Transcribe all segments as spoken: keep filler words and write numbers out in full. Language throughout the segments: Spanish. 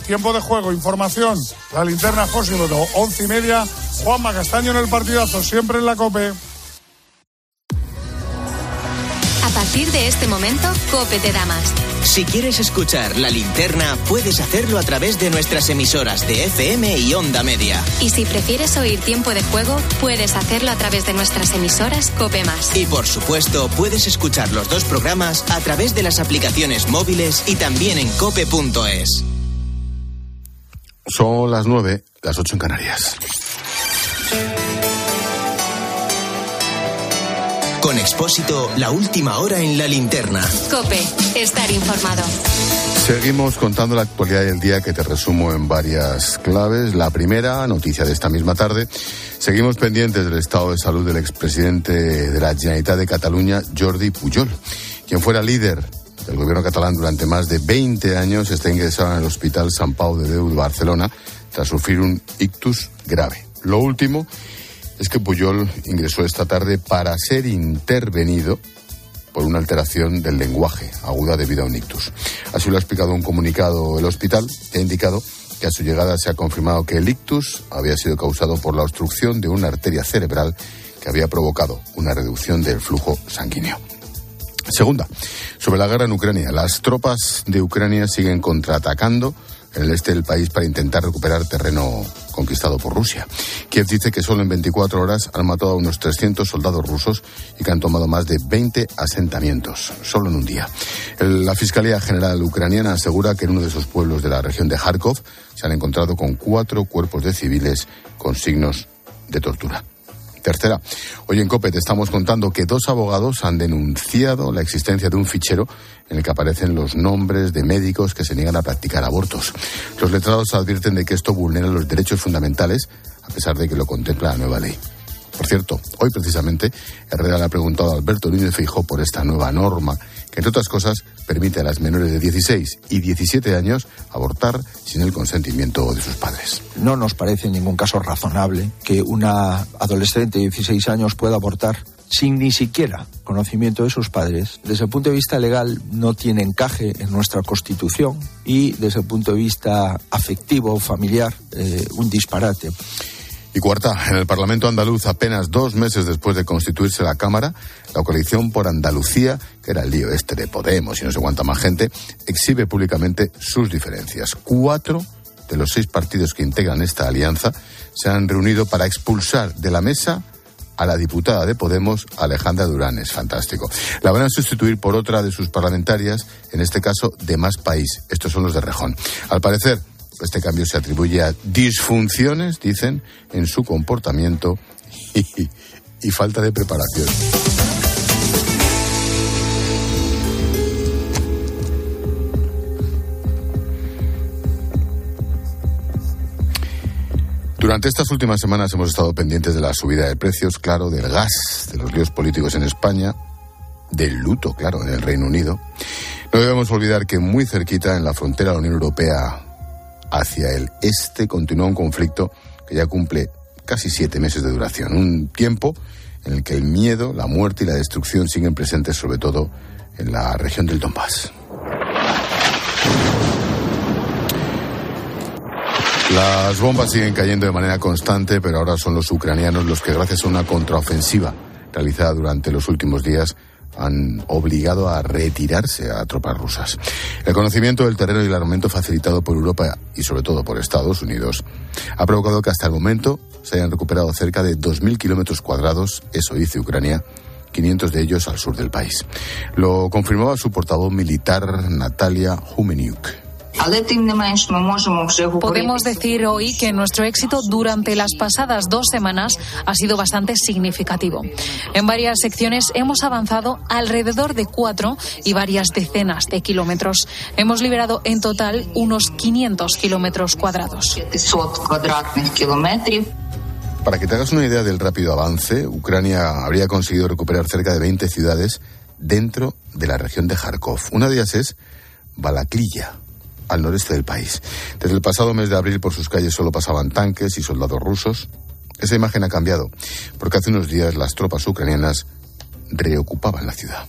tiempo de juego, información, la linterna Fósilo, once y media, Juanma Castaño en el partidazo, siempre en la COPE. A partir de este momento, COPE te da más. Si quieres escuchar La Linterna, puedes hacerlo a través de nuestras emisoras de F M y Onda Media. Y si prefieres oír tiempo de juego, puedes hacerlo a través de nuestras emisoras COPE más. Y por supuesto, puedes escuchar los dos programas a través de las aplicaciones móviles y también en cope punto es. Son las nueve, las ocho en Canarias. Con Expósito, la última hora en La Linterna. COPE, estar informado. Seguimos contando la actualidad del día, que te resumo en varias claves. La primera, noticia de esta misma tarde. Seguimos pendientes del estado de salud del expresidente de la Generalitat de Cataluña, Jordi Pujol, quien fuera líder del gobierno catalán durante más de veinte años. Está ingresado en el Hospital Sant Pau de Déu de Barcelona tras sufrir un ictus grave. Lo último es que Pujol ingresó esta tarde para ser intervenido por una alteración del lenguaje aguda debido a un ictus. Así lo ha explicado un comunicado el hospital, que ha indicado que a su llegada se ha confirmado que el ictus había sido causado por la obstrucción de una arteria cerebral que había provocado una reducción del flujo sanguíneo. Segunda, sobre la guerra en Ucrania. Las tropas de Ucrania siguen contraatacando en el este del país para intentar recuperar terreno conquistado por Rusia. Kiev dice que solo en veinticuatro horas han matado a unos trescientos soldados rusos y que han tomado más de veinte asentamientos, solo en un día. El, la Fiscalía General ucraniana asegura que en uno de esos pueblos de la región de Kharkov se han encontrado con cuatro cuerpos de civiles con signos de tortura. Tercera, hoy en COPE te estamos contando que dos abogados han denunciado la existencia de un fichero en el que aparecen los nombres de médicos que se niegan a practicar abortos. Los letrados advierten de que esto vulnera los derechos fundamentales, a pesar de que lo contempla la nueva ley. Por cierto, hoy precisamente Herrera le ha preguntado a Alberto Núñez Feijóo por esta nueva norma que, entre otras cosas, permite a las menores de dieciséis y diecisiete años abortar sin el consentimiento de sus padres. No nos parece en ningún caso razonable que una adolescente de dieciséis años pueda abortar sin ni siquiera conocimiento de sus padres. Desde el punto de vista legal no tiene encaje en nuestra Constitución y desde el punto de vista afectivo o familiar, eh, un disparate. Y cuarta, en el Parlamento andaluz, apenas dos meses después de constituirse la Cámara, la coalición por Andalucía, que era el lío este de Podemos y no sé cuánta más gente, exhibe públicamente sus diferencias. Cuatro de los seis partidos que integran esta alianza se han reunido para expulsar de la mesa a la diputada de Podemos, Alejandra Durán. Es fantástico. La van a sustituir por otra de sus parlamentarias, en este caso de Más País. Estos son los de Rejón. Al parecer, este cambio se atribuye a disfunciones, dicen, en su comportamiento y, y, y falta de preparación. Durante estas últimas semanas hemos estado pendientes de la subida de precios, claro, del gas, de los líos políticos en España, del luto, claro, en el Reino Unido. No debemos olvidar que muy cerquita, en la frontera de la Unión Europea hacia el este, continúa un conflicto que ya cumple casi siete meses de duración. Un tiempo en el que el miedo, la muerte y la destrucción siguen presentes, sobre todo en la región del Donbass. Las bombas siguen cayendo de manera constante, pero ahora son los ucranianos los que, gracias a una contraofensiva realizada durante los últimos días, han obligado a retirarse a tropas rusas. El conocimiento del terreno y el armamento facilitado por Europa y sobre todo por Estados Unidos ha provocado que hasta el momento se hayan recuperado cerca de dos mil kilómetros cuadrados, eso dice Ucrania, quinientos de ellos al sur del país. Lo confirmaba su portavoz militar, Natalia Humeniuk. Podemos decir hoy que nuestro éxito durante las pasadas dos semanas ha sido bastante significativo. En varias secciones hemos avanzado alrededor de cuatro y varias decenas de kilómetros. Hemos liberado en total unos quinientos kilómetros cuadrados. Para que te hagas una idea del rápido avance, Ucrania habría conseguido recuperar cerca de veinte ciudades dentro de la región de Kharkov. Una de ellas es Balaklia, al noreste del país. Desde el pasado mes de abril por sus calles solo pasaban tanques y soldados rusos. Esa imagen ha cambiado, porque hace unos días las tropas ucranianas reocupaban la ciudad.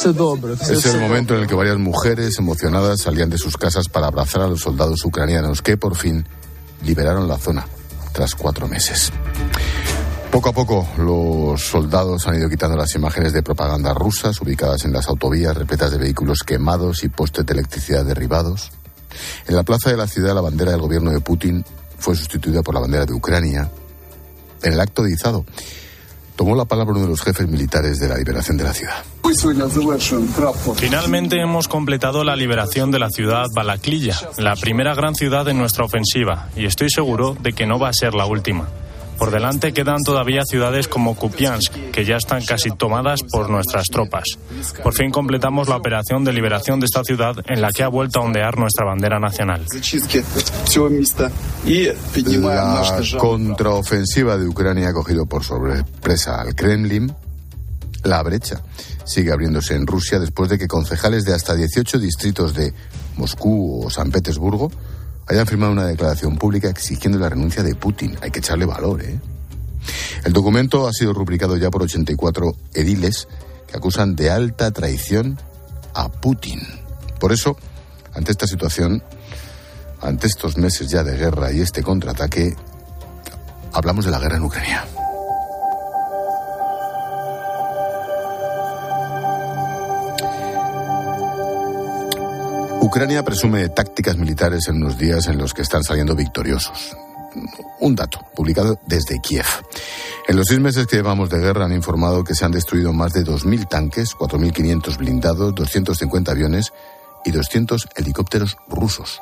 Es el momento en el que varias mujeres emocionadas salían de sus casas para abrazar a los soldados ucranianos que por fin liberaron la zona tras cuatro meses. Poco a poco los soldados han ido quitando las imágenes de propaganda rusas ubicadas en las autovías repletas de vehículos quemados y postes de electricidad derribados. En la plaza de la ciudad la bandera del gobierno de Putin fue sustituida por la bandera de Ucrania. En el acto de izado tomó la palabra uno de los jefes militares de la liberación de la ciudad. Finalmente hemos completado la liberación de la ciudad Balaklia, la primera gran ciudad de nuestra ofensiva, y estoy seguro de que no va a ser la última. Por delante quedan todavía ciudades como Kupiansk, que ya están casi tomadas por nuestras tropas. Por fin completamos la operación de liberación de esta ciudad en la que ha vuelto a ondear nuestra bandera nacional. La contraofensiva de Ucrania ha cogido por sorpresa al Kremlin. La brecha sigue abriéndose en Rusia después de que concejales de hasta dieciocho distritos de Moscú o San Petersburgo hayan firmado una declaración pública exigiendo la renuncia de Putin. Hay que echarle valor, ¿eh? El documento ha sido rubricado ya por ochenta y cuatro ediles que acusan de alta traición a Putin. Por eso, ante esta situación, ante estos meses ya de guerra y este contraataque, hablamos de la guerra en Ucrania. Ucrania presume de tácticas militares en unos días en los que están saliendo victoriosos. Un dato publicado desde Kiev. En los seis meses que llevamos de guerra han informado que se han destruido más de dos mil tanques, cuatro mil quinientos blindados, doscientos cincuenta aviones y doscientos helicópteros rusos.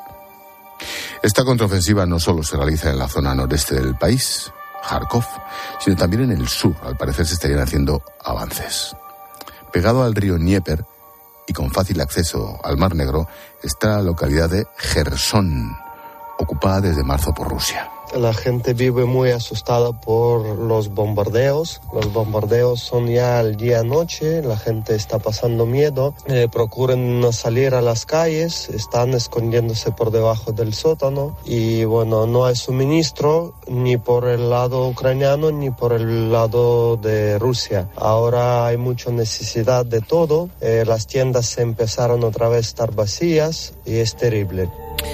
Esta contraofensiva no solo se realiza en la zona noreste del país, Kharkov, sino también en el sur. Al parecer se estarían haciendo avances. Pegado al río Dnieper y con fácil acceso al Mar Negro está la localidad de Jersón, ocupada desde marzo por Rusia. La gente vive muy asustada por los bombardeos. Los bombardeos son ya al día-noche, la gente está pasando miedo, eh, procuran no salir a las calles, están escondiéndose por debajo del sótano y bueno, no hay suministro ni por el lado ucraniano ni por el lado de Rusia. Ahora hay mucha necesidad de todo, eh, las tiendas se empezaron otra vez a estar vacías y es terrible.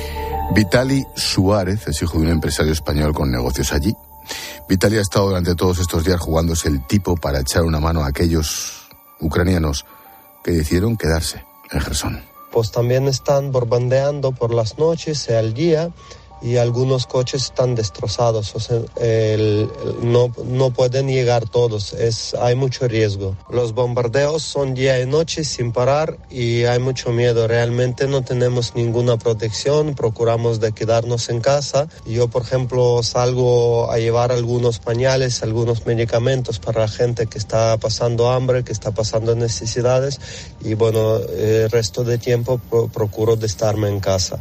Vitali Suárez es hijo de un empresario español con negocios allí. Vitali ha estado durante todos estos días jugándose el tipo para echar una mano a aquellos ucranianos que decidieron quedarse en Jersón. Pues también están bombardeando por las noches y al día y algunos coches están destrozados, o sea, el, el, no, no pueden llegar todos, es, hay mucho riesgo. Los bombardeos son día y noche sin parar y hay mucho miedo, realmente no tenemos ninguna protección, procuramos de quedarnos en casa. Yo, por ejemplo, salgo a llevar algunos pañales, algunos medicamentos para la gente que está pasando hambre, que está pasando necesidades y bueno, el resto de tiempo pro, procuro de estarme en casa.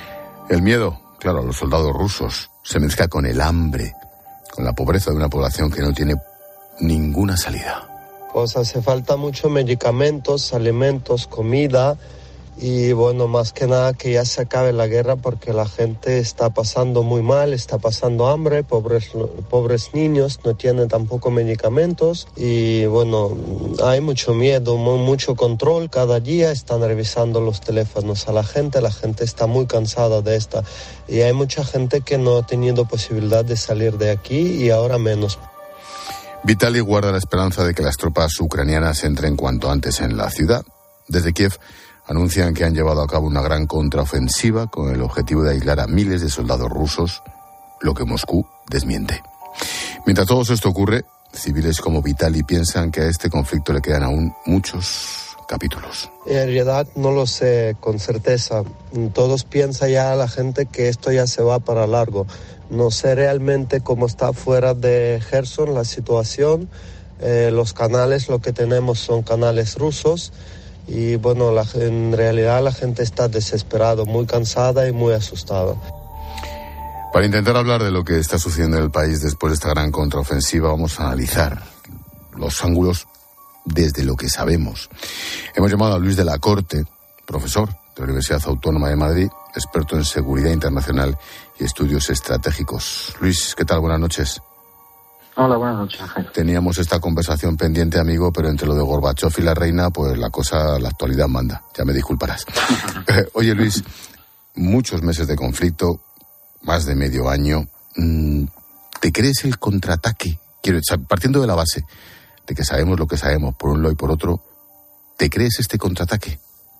El miedo, claro, a los soldados rusos se mezcla con el hambre, con la pobreza de una población que no tiene ninguna salida. Pues hace falta muchos medicamentos, alimentos, comida y bueno, más que nada que ya se acabe la guerra porque la gente está pasando muy mal, está pasando hambre, pobres, pobres niños no tienen tampoco medicamentos y bueno, hay mucho miedo, mucho control, cada día están revisando los teléfonos a la gente, la gente está muy cansada de esta y hay mucha gente que no ha tenido posibilidad de salir de aquí y ahora menos. Vitali guarda la esperanza de que las tropas ucranianas entren cuanto antes en la ciudad. Desde Kiev anuncian que han llevado a cabo una gran contraofensiva con el objetivo de aislar a miles de soldados rusos, lo que Moscú desmiente. Mientras todo esto ocurre, civiles como Vitali piensan que a este conflicto le quedan aún muchos capítulos. En realidad no lo sé con certeza. Todos piensan ya la gente que esto ya se va para largo. No sé realmente cómo está fuera de Jersón la situación. Eh, los canales, lo que tenemos son canales rusos. Y bueno, la, en realidad la gente está desesperada, muy cansada y muy asustada. Para intentar hablar de lo que está sucediendo en el país después de esta gran contraofensiva, vamos a analizar los ángulos desde lo que sabemos. Hemos llamado a Luis de la Corte, profesor de la Universidad Autónoma de Madrid, experto en seguridad internacional y estudios estratégicos. Luis, ¿qué tal? Buenas noches. Hola, buenas noches, Ángel. Teníamos esta conversación pendiente, amigo, pero entre lo de Gorbachov y la reina, pues la cosa, la actualidad manda. Ya me disculparás. Oye, Luis, muchos meses de conflicto, más de medio año. ¿Te crees el contraataque? Quiero, partiendo de la base de que sabemos lo que sabemos por un lado y por otro, ¿te crees este contraataque?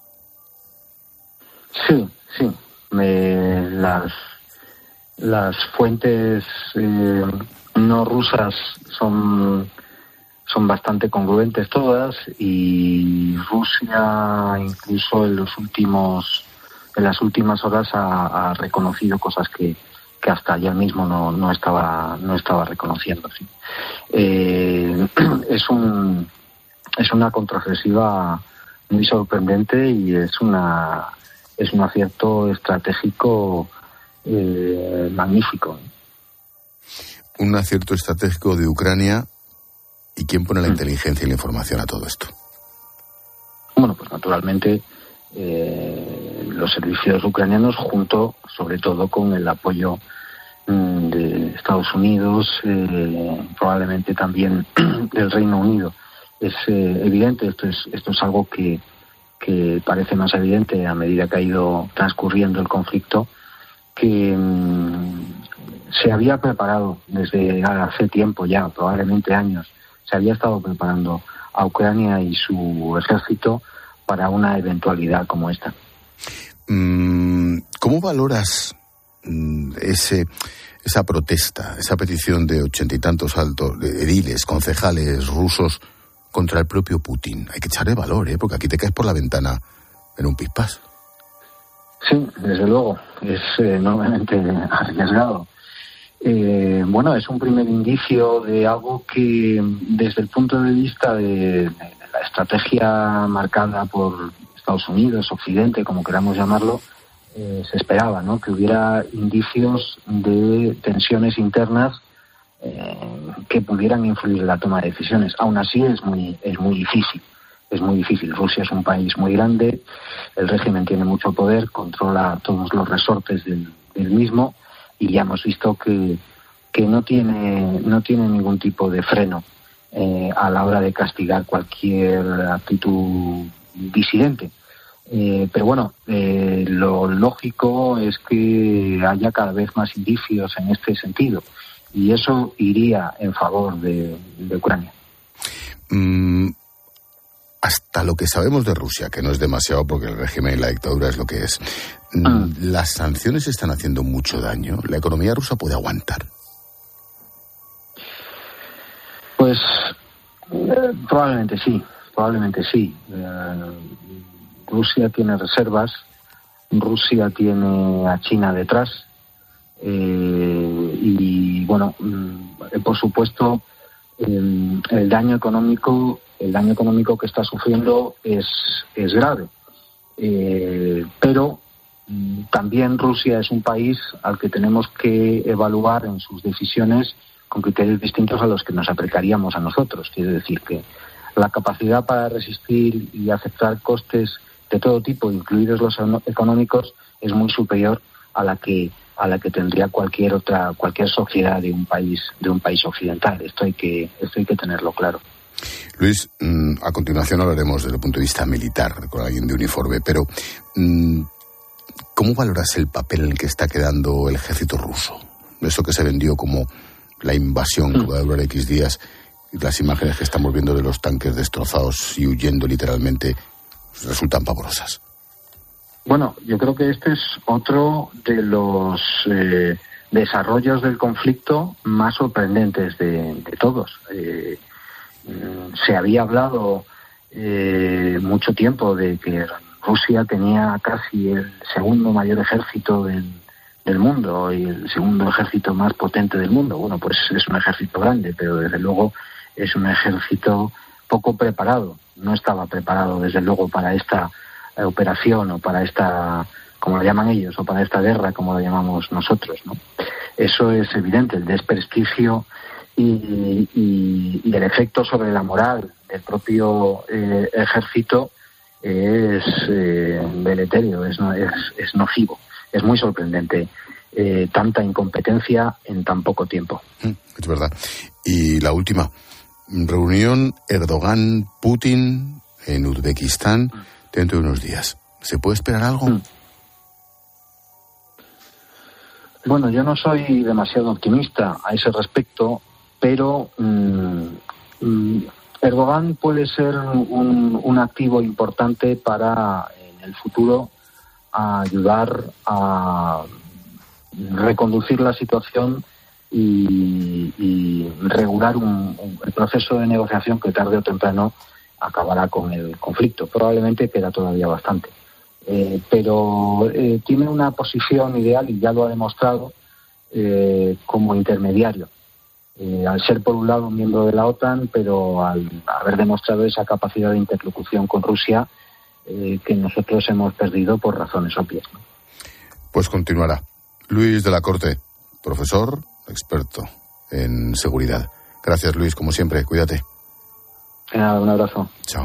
Sí, sí. Me, las, las fuentes eh, no rusas son, son bastante congruentes todas, y Rusia incluso en los últimos en las últimas horas ha, ha reconocido cosas que, que hasta ayer mismo no, no estaba no estaba reconociendo. ¿Sí? Eh, es un es una contraofensiva muy sorprendente y es una es un acierto estratégico eh, magnífico. Un acierto estratégico de Ucrania. ¿Y quién pone la inteligencia y la información a todo esto? Bueno, pues naturalmente eh, los servicios ucranianos, junto sobre todo con el apoyo mm, de Estados Unidos, eh, probablemente también del Reino Unido. Es eh, evidente, esto es esto es algo que, que parece más evidente a medida que ha ido transcurriendo el conflicto, que mm, se había preparado desde hace tiempo ya, probablemente años, se había estado preparando a Ucrania y su ejército para una eventualidad como esta. ¿Cómo valoras ese esa protesta, esa petición de ochenta y tantos altos ediles, concejales rusos contra el propio Putin? Hay que echarle valor, ¿eh? Porque aquí te caes por la ventana en un pispás. Sí, desde luego, es eh, enormemente arriesgado. Eh, bueno, es un primer indicio de algo que, desde el punto de vista de, de la estrategia marcada por Estados Unidos, Occidente, como queramos llamarlo, eh, se esperaba, ¿no? Que hubiera indicios de tensiones internas eh, que pudieran influir en la toma de decisiones. Aún así es muy es muy difícil. Es muy difícil. Rusia es un país muy grande, el régimen tiene mucho poder, controla todos los resortes del, del mismo, y ya hemos visto que, que no tiene no tiene ningún tipo de freno eh, a la hora de castigar cualquier actitud disidente. Eh, pero bueno, eh, lo lógico es que haya cada vez más indicios en este sentido, y eso iría en favor de, de Ucrania. Mm, hasta lo que sabemos de Rusia, que no es demasiado porque el régimen y la dictadura es lo que es, mm. ¿las sanciones están haciendo mucho daño? ¿La economía rusa puede aguantar? Pues eh, probablemente sí, probablemente sí. Eh, Rusia tiene reservas, Rusia tiene a China detrás, eh, y bueno, eh, por supuesto, eh, el daño económico, el daño económico que está sufriendo es es grave, eh, pero mm, también Rusia es un país al que tenemos que evaluar en sus decisiones con criterios distintos a los que nos aplicaríamos a nosotros. Quiere decir que la capacidad para resistir y aceptar costes de todo tipo, incluidos los económicos, es muy superior a la que a la que tendría cualquier otra cualquier sociedad de un país de un país occidental. Esto hay que esto hay que tenerlo claro. Luis, a continuación hablaremos desde el punto de vista militar con alguien de uniforme, pero ¿cómo valoras el papel en el que está quedando el ejército ruso? Eso que se vendió como la invasión que va a durar X días, y las imágenes que estamos viendo de los tanques destrozados y huyendo literalmente resultan pavorosas. Bueno, yo creo que este es otro de los eh, desarrollos del conflicto más sorprendentes de, de todos. Eh, se había hablado eh, mucho tiempo de que Rusia tenía casi el segundo mayor ejército del, del mundo y el segundo ejército más potente del mundo. Bueno, pues es un ejército grande, pero desde luego es un ejército poco preparado. No estaba preparado, desde luego, para esta eh, operación o para esta, como lo llaman ellos, o para esta guerra, como lo llamamos nosotros, ¿no? Eso es evidente, el desprestigio y, y, y el efecto sobre la moral del propio eh, ejército es eh, deleterio, es, es, es nocivo. Es muy sorprendente eh, tanta incompetencia en tan poco tiempo. Es verdad. Y la última, reunión Erdogan-Putin en Uzbekistán dentro de unos días. ¿Se puede esperar algo? Mm. Bueno, yo no soy demasiado optimista a ese respecto, pero mmm, mmm, Erdogan puede ser un, un activo importante para, en el futuro, ayudar a reconducir la situación y, y regular un, un, el proceso de negociación que tarde o temprano acabará con el conflicto. Probablemente queda todavía bastante. Eh, pero eh, tiene una posición ideal, y ya lo ha demostrado, eh, como intermediario. Eh, al ser por un lado un miembro de la OTAN, pero al haber demostrado esa capacidad de interlocución con Rusia eh, que nosotros hemos perdido por razones obvias, ¿no? Pues continuará. Luis de la Corte, profesor, experto en seguridad. Gracias, Luis, como siempre, cuídate. Nada, un abrazo. Chao.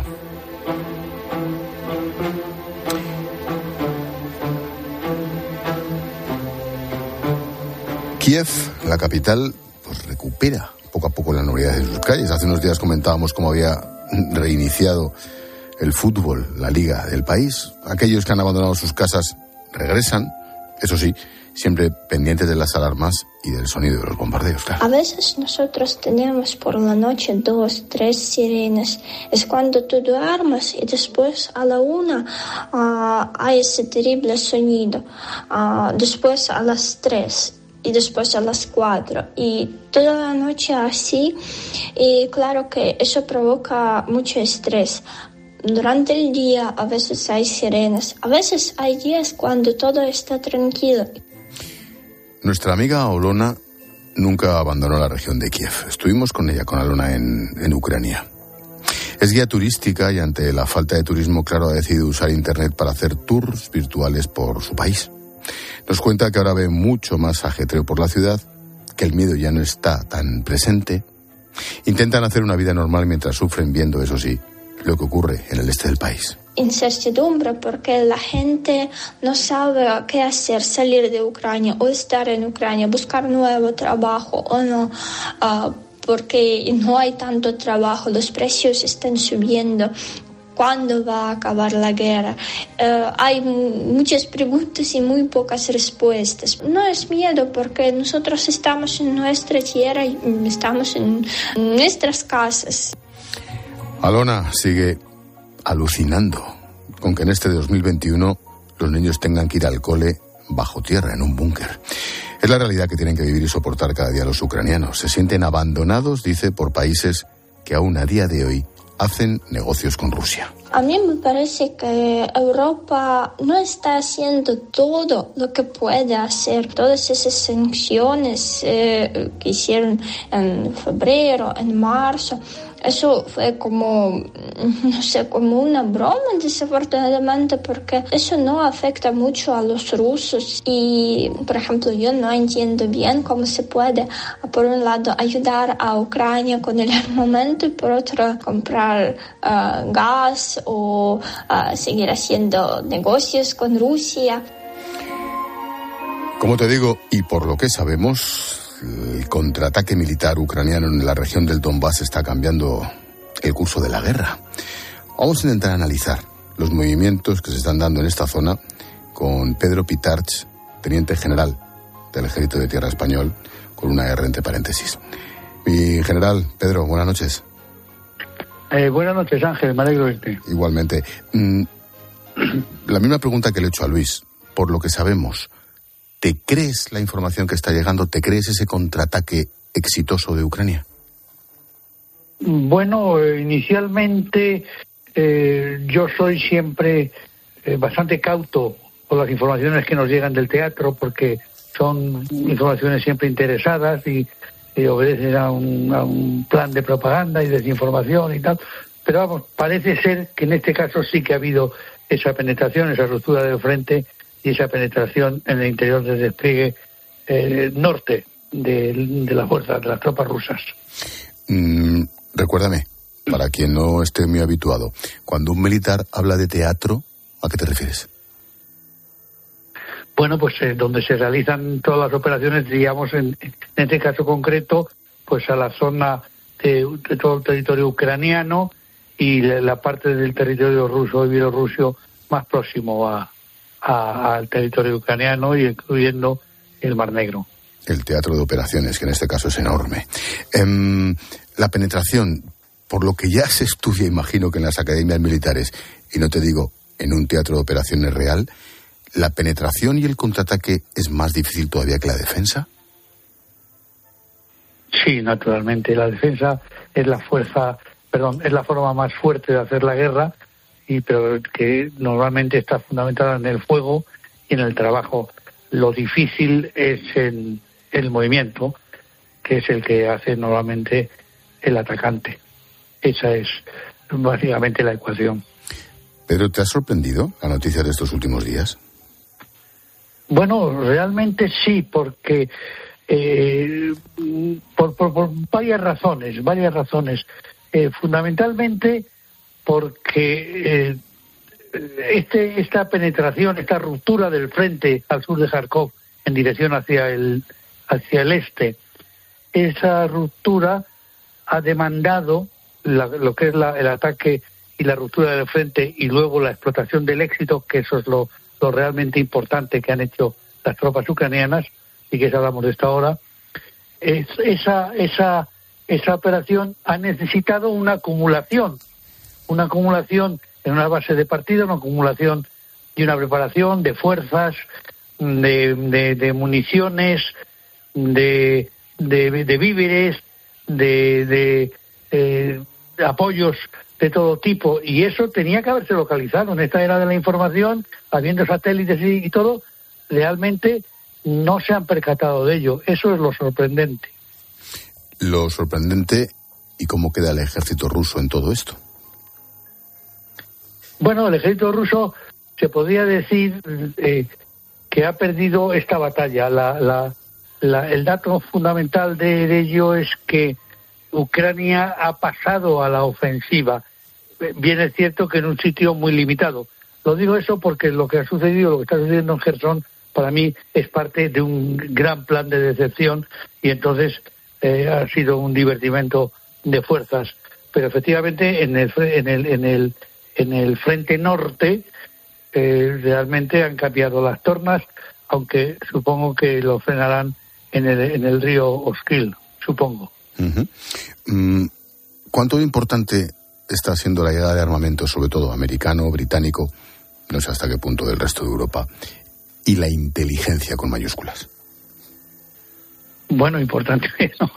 Kiev, la capital, pues recupera poco a poco la normalidad de sus calles. Hace unos días comentábamos cómo había reiniciado el fútbol, la liga del país. Aquellos que han abandonado sus casas regresan, eso sí, siempre pendientes de las alarmas y del sonido de los bombardeos, claro. A veces nosotros tenemos por la noche dos, tres sirenas. Es cuando tú duermes y después a la una uh, hay ese terrible sonido. Uh, después a las tres. Y después a las cuatro, y toda la noche así, y claro que eso provoca mucho estrés. Durante el día a veces hay sirenas, a veces hay días cuando todo está tranquilo. Nuestra amiga Olona nunca abandonó la región de Kiev. Estuvimos con ella, con Olona, en, en Ucrania. Es guía turística y ante la falta de turismo, claro, ha decidido usar Internet para hacer tours virtuales por su país. Nos cuenta que ahora ve mucho más ajetreo por la ciudad, que el miedo ya no está tan presente. Intentan hacer una vida normal mientras sufren viendo, eso sí, lo que ocurre en el este del país. Incertidumbre porque la gente no sabe qué hacer, salir de Ucrania o estar en Ucrania, buscar nuevo trabajo o no, uh, porque no hay tanto trabajo, los precios están subiendo. ¿Cuándo va a acabar la guerra? Uh, hay muchas preguntas y muy pocas respuestas. No es miedo porque nosotros estamos en nuestra tierra y estamos en nuestras casas. Alona sigue alucinando con que en este dos mil veintiuno los niños tengan que ir al cole bajo tierra, en un búnker. Es la realidad que tienen que vivir y soportar cada día los ucranianos. Se sienten abandonados, dice, por países que aún a día de hoy hacen negocios con Rusia. A mí me parece que Europa no está haciendo todo lo que puede hacer. Todas esas sanciones eh, que hicieron en febrero, en marzo, eso fue como, no sé, como una broma, desafortunadamente, porque eso no afecta mucho a los rusos. Y, por ejemplo, yo no entiendo bien cómo se puede, por un lado, ayudar a Ucrania con el armamento y, por otro, comprar uh, gas o uh, seguir haciendo negocios con Rusia. Como te digo, y por lo que sabemos, el contraataque militar ucraniano en la región del Donbass está cambiando el curso de la guerra. Vamos a intentar analizar los movimientos que se están dando en esta zona con Pedro Pitarch, teniente general del Ejército de Tierra Español, con una R entre paréntesis. Mi general, Pedro, buenas noches. Eh, buenas noches, Ángel, me alegro de verte. Igualmente. Mm, la misma pregunta que le he hecho a Luis. Por lo que sabemos, ¿te crees la información que está llegando? ¿Te crees ese contraataque exitoso de Ucrania? Bueno, eh, inicialmente eh, yo soy siempre eh, bastante cauto por las informaciones que nos llegan del teatro, porque son informaciones siempre interesadas y, y obedecen a un, a un plan de propaganda y desinformación y tal. Pero vamos, parece ser que en este caso sí que ha habido esa penetración, esa ruptura de frente y esa penetración en el interior del despliegue eh, norte de, de las fuerzas, de las tropas rusas. Mm, recuérdame, para quien no esté muy habituado, cuando un militar habla de teatro, ¿a qué te refieres? Bueno, pues eh, donde se realizan todas las operaciones, digamos, en, en este caso concreto, pues a la zona de, de todo el territorio ucraniano y la, la parte del territorio ruso y bielorruso más próximo a, a, al territorio ucraniano y incluyendo el Mar Negro. El teatro de operaciones, que en este caso es enorme. Eh, la penetración, por lo que ya se estudia, imagino que en las academias militares, y no te digo en un teatro de operaciones real, ¿la penetración y el contraataque es más difícil todavía que la defensa? Sí, naturalmente. La defensa es la fuerza, perdón, es la forma más fuerte de hacer la guerra, y pero que normalmente está fundamentada en el fuego y en el trabajo. Lo difícil es en el movimiento, que es el que hace normalmente el atacante. Esa es básicamente la ecuación. Pedro, ¿te ha sorprendido la noticia de estos últimos días? Bueno, realmente sí, porque eh, por, por, por varias razones, varias razones. Eh, fundamentalmente porque eh, este, esta penetración, esta ruptura del frente al sur de Kharkov en dirección hacia el hacia el este, esa ruptura ha demandado la, lo que es la, el ataque y la ruptura del frente y luego la explotación del éxito, que eso es lo lo realmente importante que han hecho las tropas ucranianas, y que hablamos de esta hora. Es, esa, esa, esa operación ha necesitado una acumulación, una acumulación en una base de partida, una acumulación y una preparación de fuerzas, de, de, de municiones, de, de, de víveres, de, de, eh, de apoyos de todo tipo, y eso tenía que haberse localizado en esta era de la información, habiendo satélites y, y todo. Realmente no se han percatado de ello. Eso es lo sorprendente. Lo sorprendente, ¿y cómo queda el ejército ruso en todo esto? Bueno, el ejército ruso se podría decir eh, que ha perdido esta batalla. La, la, la, el dato fundamental de, de ello es que Ucrania ha pasado a la ofensiva. Bien es cierto que en un sitio muy limitado. Lo digo eso porque lo que ha sucedido, lo que está sucediendo en Jersón, para mí es parte de un gran plan de decepción, y entonces eh, ha sido un divertimento de fuerzas. Pero efectivamente en el en el en el en el frente norte eh, realmente han cambiado las tornas, aunque supongo que lo frenarán en el en el río Oskil, supongo. Uh-huh. Mm, ¿Cuánto de importante está siendo la llegada de armamento, sobre todo americano, británico, no sé hasta qué punto del resto de Europa, y la inteligencia con mayúsculas? Bueno, importante,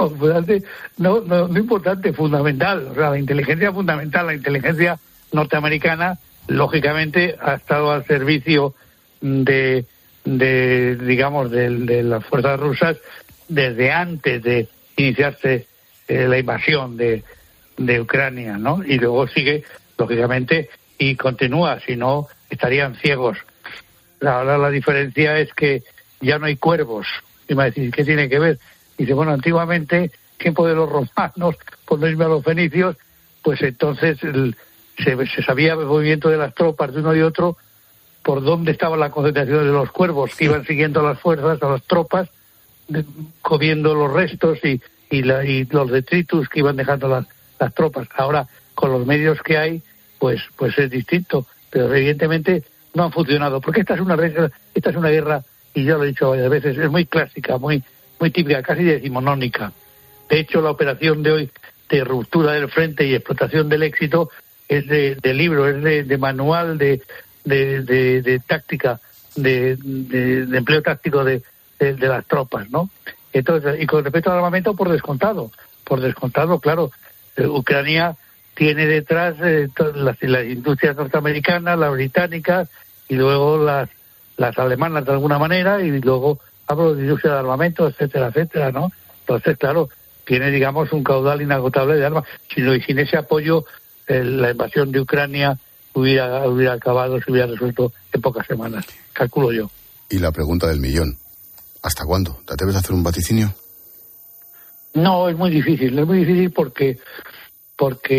no, no, no importante, fundamental. O sea, la inteligencia fundamental, la inteligencia norteamericana, lógicamente, ha estado al servicio de, de digamos, de, de las fuerzas rusas desde antes de iniciarse eh, la invasión de, de Ucrania, ¿no? Y luego sigue, lógicamente, y continúa, si no, estarían ciegos. Ahora la diferencia es que ya no hay cuervos. Y me decís, ¿qué tiene que ver? Dice, bueno, antiguamente, tiempo de los romanos, por no irme a los fenicios, pues entonces el, se, se sabía el movimiento de las tropas de uno y otro, por dónde estaba la concentración de los cuervos, que iban siguiendo a las fuerzas, a las tropas, de, comiendo los restos y, y, la, y los detritus que iban dejando las, las tropas. Ahora, con los medios que hay, pues, pues es distinto, pero evidentemente no han funcionado, porque esta es una guerra, esta es una guerra, y ya lo he dicho varias veces, es muy clásica, muy muy típica, casi decimonónica. De hecho, la operación de hoy de ruptura del frente y explotación del éxito es de, de libro, es de, de manual de, de, de, de táctica, de, de, de empleo táctico de, de, de las tropas, ¿no? Entonces, y con respecto al armamento, por descontado, por descontado, claro, eh, Ucrania tiene detrás eh, las, las industrias norteamericanas, las británicas y luego las las alemanas de alguna manera, y luego hablo de industria de armamento, etcétera, etcétera, ¿no? Entonces, claro, tiene, digamos, un caudal inagotable de armas. Si no, y sin ese apoyo, eh, la invasión de Ucrania hubiera, hubiera acabado, se hubiera resuelto en pocas semanas, calculo yo. Y la pregunta del millón, ¿hasta cuándo? ¿Te atreves a hacer un vaticinio? No, es muy difícil, es muy difícil porque, porque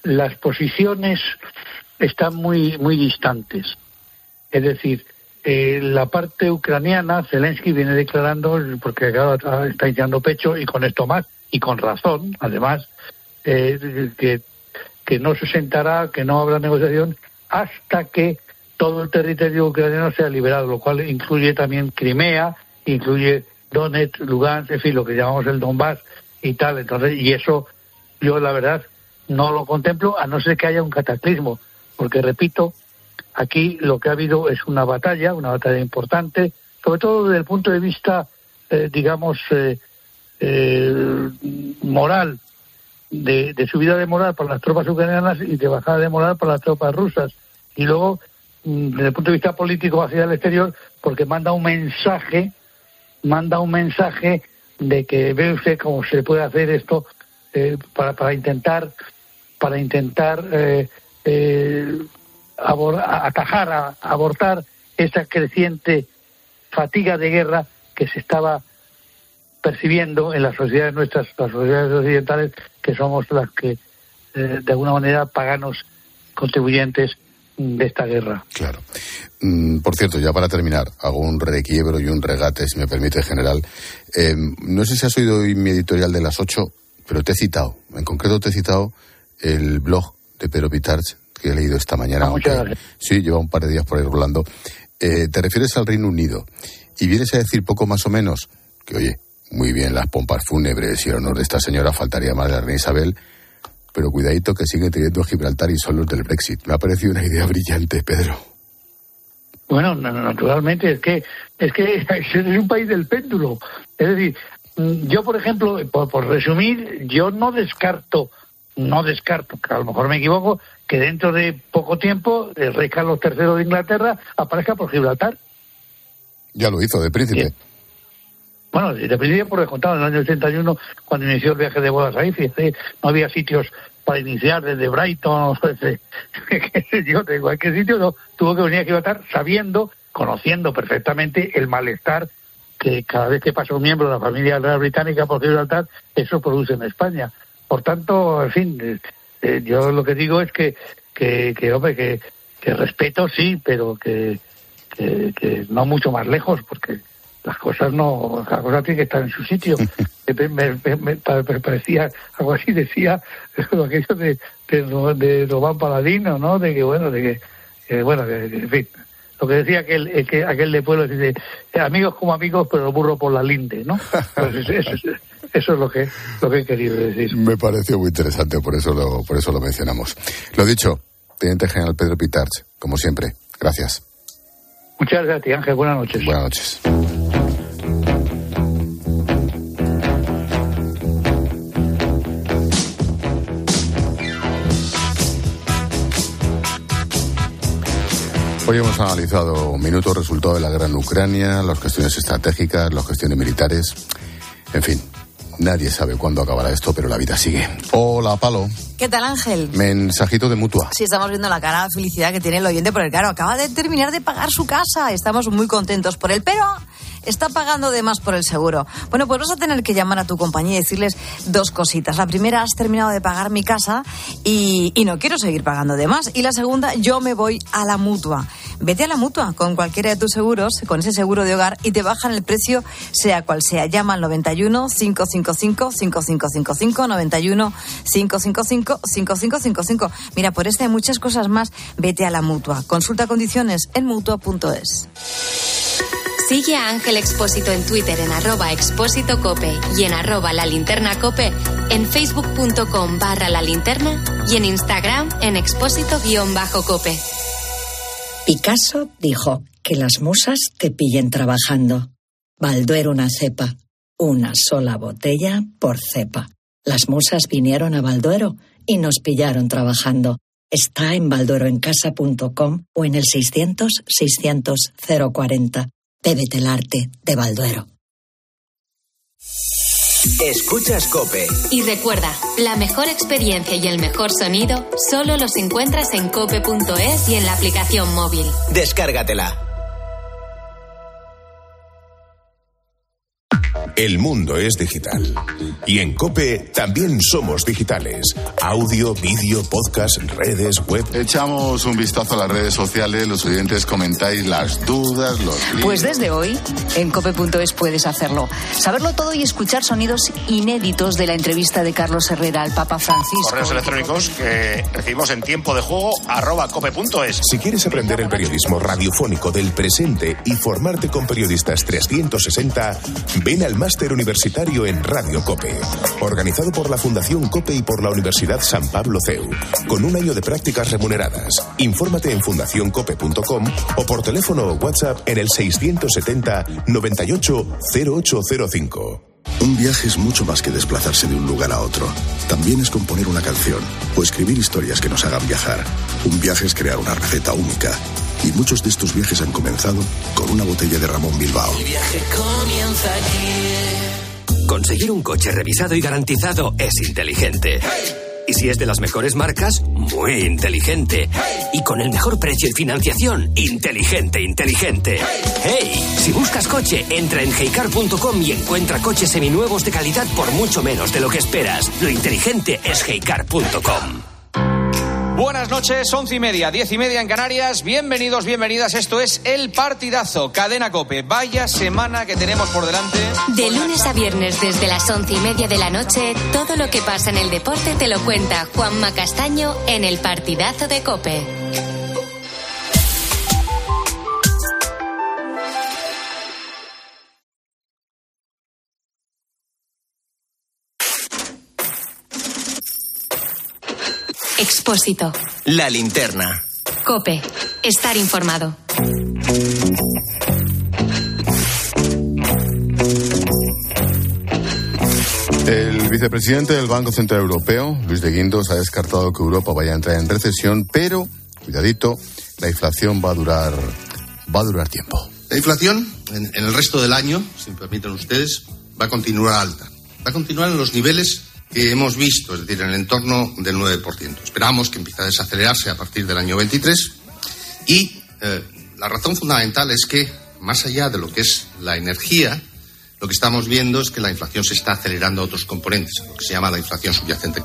las posiciones están muy, muy distantes. Es decir, eh, la parte ucraniana, Zelensky viene declarando, porque claro, está echando pecho, y con esto más, y con razón, además, eh, que, que no se sentará, que no habrá negociación hasta que todo el territorio ucraniano sea liberado, lo cual incluye también Crimea, incluye Donetsk, Lugansk, en fin, lo que llamamos el Donbass y tal. Entonces, y eso yo la verdad no lo contemplo, a no ser que haya un cataclismo, porque repito, aquí lo que ha habido es una batalla, una batalla importante, sobre todo desde el punto de vista, eh, digamos, eh, eh, moral, de, de subida de moral para las tropas ucranianas y de bajada de moral para las tropas rusas. Y luego, desde el punto de vista político hacia el exterior, porque manda un mensaje, manda un mensaje de que ve usted cómo se puede hacer esto eh, para, para intentar, para intentar eh, eh, abor, atajar, a, abortar esa creciente fatiga de guerra que se estaba percibiendo en las sociedades nuestras, las sociedades occidentales, que somos las que, eh, de alguna manera, paganos contribuyentes de esta guerra. Claro. Mm, por cierto, ya para terminar, hago un requiebro y un regate, si me permite, general. Eh, no sé si has oído hoy mi editorial de las ocho, pero te he citado, en concreto te he citado el blog de Pedro Pitarch, que he leído esta mañana. Ah, aunque, muchas gracias. Sí, lleva un par de días por ahí rolando. Eh, te refieres al Reino Unido y vienes a decir poco más o menos que, oye, muy bien las pompas fúnebres y el honor de esta señora, faltaría más de la reina Isabel, pero cuidadito que sigue teniendo Gibraltar y son los del Brexit. Me ha parecido una idea brillante, Pedro. Bueno, naturalmente, es que es que es un país del péndulo. Es decir, yo, por ejemplo, por, por resumir, yo no descarto, no descarto, que a lo mejor me equivoco, que dentro de poco tiempo el rey Carlos tercero de Inglaterra aparezca por Gibraltar. Ya lo hizo, de príncipe. Bien. Bueno, de principio por descontado, en el año ochenta y uno, cuando inició el viaje de bodas ahí, fíjate, no había sitios para iniciar desde Brighton, desde, qué sé yo, de cualquier sitio, no, tuvo que venir a Gibraltar sabiendo, conociendo perfectamente el malestar que cada vez que pasa un miembro de la familia real británica por Gibraltar, eso produce en España. Por tanto, en fin, eh, eh, yo lo que digo es que, que, que hombre, que, que respeto sí, pero que, que, que no mucho más lejos, porque las cosas no, las cosas tienen que estar en su sitio. me, me, me, me parecía algo así, decía aquello de, de, de Román Paladino, ¿no? De que bueno, de que, que bueno, que, que, en fin, lo que decía aquel, que, aquel de pueblo, dice, amigos como amigos, pero burro por la linde, ¿no? Pues eso, eso, eso es lo que, lo que he querido decir. Me pareció muy interesante, por eso lo, por eso lo mencionamos. Lo dicho, Teniente General Pedro Pitarch, como siempre, gracias. Muchas gracias a ti, Ángel. Buenas noches. Buenas noches. Hoy hemos analizado un minuto resultado de la guerra en Ucrania, las cuestiones estratégicas, las cuestiones militares. En fin, nadie sabe cuándo acabará esto, pero la vida sigue. Hola, Palo. ¿Qué tal, Ángel? Mensajito de Mutua. Sí, estamos viendo la cara de felicidad que tiene el oyente, porque claro, acaba de terminar de pagar su casa. Estamos muy contentos por él, pero está pagando de más por el seguro. Bueno, pues vas a tener que llamar a tu compañía y decirles dos cositas. La primera, has terminado de pagar mi casa y, y no quiero seguir pagando de más. Y la segunda, yo me voy a la Mutua. Vete a la Mutua con cualquiera de tus seguros, con ese seguro de hogar, y te bajan el precio sea cual sea. Llama al noventa y uno, cinco cinco cinco, cinco cinco cinco cinco, noventa y uno, cinco cinco cinco, cinco cinco cinco cinco. Mira, por esta y muchas cosas más, vete a la Mutua. Consulta condiciones en mutua punto es. Sigue a Ángel Expósito en Twitter en arroba Expósito Cope y en arroba La Linterna Cope, en facebook punto com barra La Linterna y en Instagram en Expósito guión bajo Cope. Picasso dijo que las musas te pillen trabajando. Balduero una cepa, una sola botella por cepa. Las musas vinieron a Balduero y nos pillaron trabajando. Está en baldueroencasa punto com o en el seiscientos, seiscientos, cero cuarenta. Bébete el arte de Balduero. Escuchas COPE. Y recuerda, la mejor experiencia y el mejor sonido solo los encuentras en cope punto es y en la aplicación móvil. Descárgatela. El mundo es digital. Y en COPE también somos digitales. Audio, vídeo, podcast, redes, web. Echamos un vistazo a las redes sociales. Los oyentes comentáis las dudas, los líos. Pues desde hoy, en cope punto es puedes hacerlo. Saberlo todo y escuchar sonidos inéditos de la entrevista de Carlos Herrera al Papa Francisco. Correos electrónicos que recibimos en tiempo de juego arroba cope punto es. Si quieres aprender el periodismo radiofónico del presente y formarte con periodistas trescientos sesenta, ven al Máster Universitario en Radio COPE, organizado por la Fundación COPE y por la Universidad San Pablo C E U, con un año de prácticas remuneradas. Infórmate en fundación cope punto com o por teléfono o WhatsApp en el seiscientos setenta noventa y ocho cero ocho cero cinco. Un viaje es mucho más que desplazarse de un lugar a otro. También es componer una canción o escribir historias que nos hagan viajar. Un viaje es crear una receta única. Y muchos de estos viajes han comenzado con una botella de Ramón Bilbao. El viaje comienza aquí. Conseguir un coche revisado y garantizado es inteligente. Y si es de las mejores marcas, muy inteligente. Y con el mejor precio y financiación, inteligente, inteligente. ¡Hey! Si buscas coche, entra en heycar punto com y encuentra coches seminuevos de calidad por mucho menos de lo que esperas. Lo inteligente es heycar punto com. Buenas noches, once y media, diez y media en Canarias. Bienvenidos, bienvenidas. Esto es El Partidazo, Cadena COPE. Vaya semana que tenemos por delante. De lunes a viernes desde las once y media de la noche, todo lo que pasa en el deporte te lo cuenta Juanma Castaño en El Partidazo de COPE. Expósito. La linterna. COPE. Estar informado. El vicepresidente del Banco Central Europeo, Luis de Guindos, ha descartado que Europa vaya a entrar en recesión, pero, cuidadito, la inflación va a durar, va a durar tiempo. La inflación, en, en el resto del año, si me permiten ustedes, va a continuar alta. Va a continuar en los niveles que hemos visto, es decir, en el entorno del nueve por ciento. Esperamos que empiece a desacelerarse a partir del año veintitrés y eh, la razón fundamental es que, más allá de lo que es la energía, lo que estamos viendo es que la inflación se está acelerando a otros componentes, lo que se llama la inflación subyacente.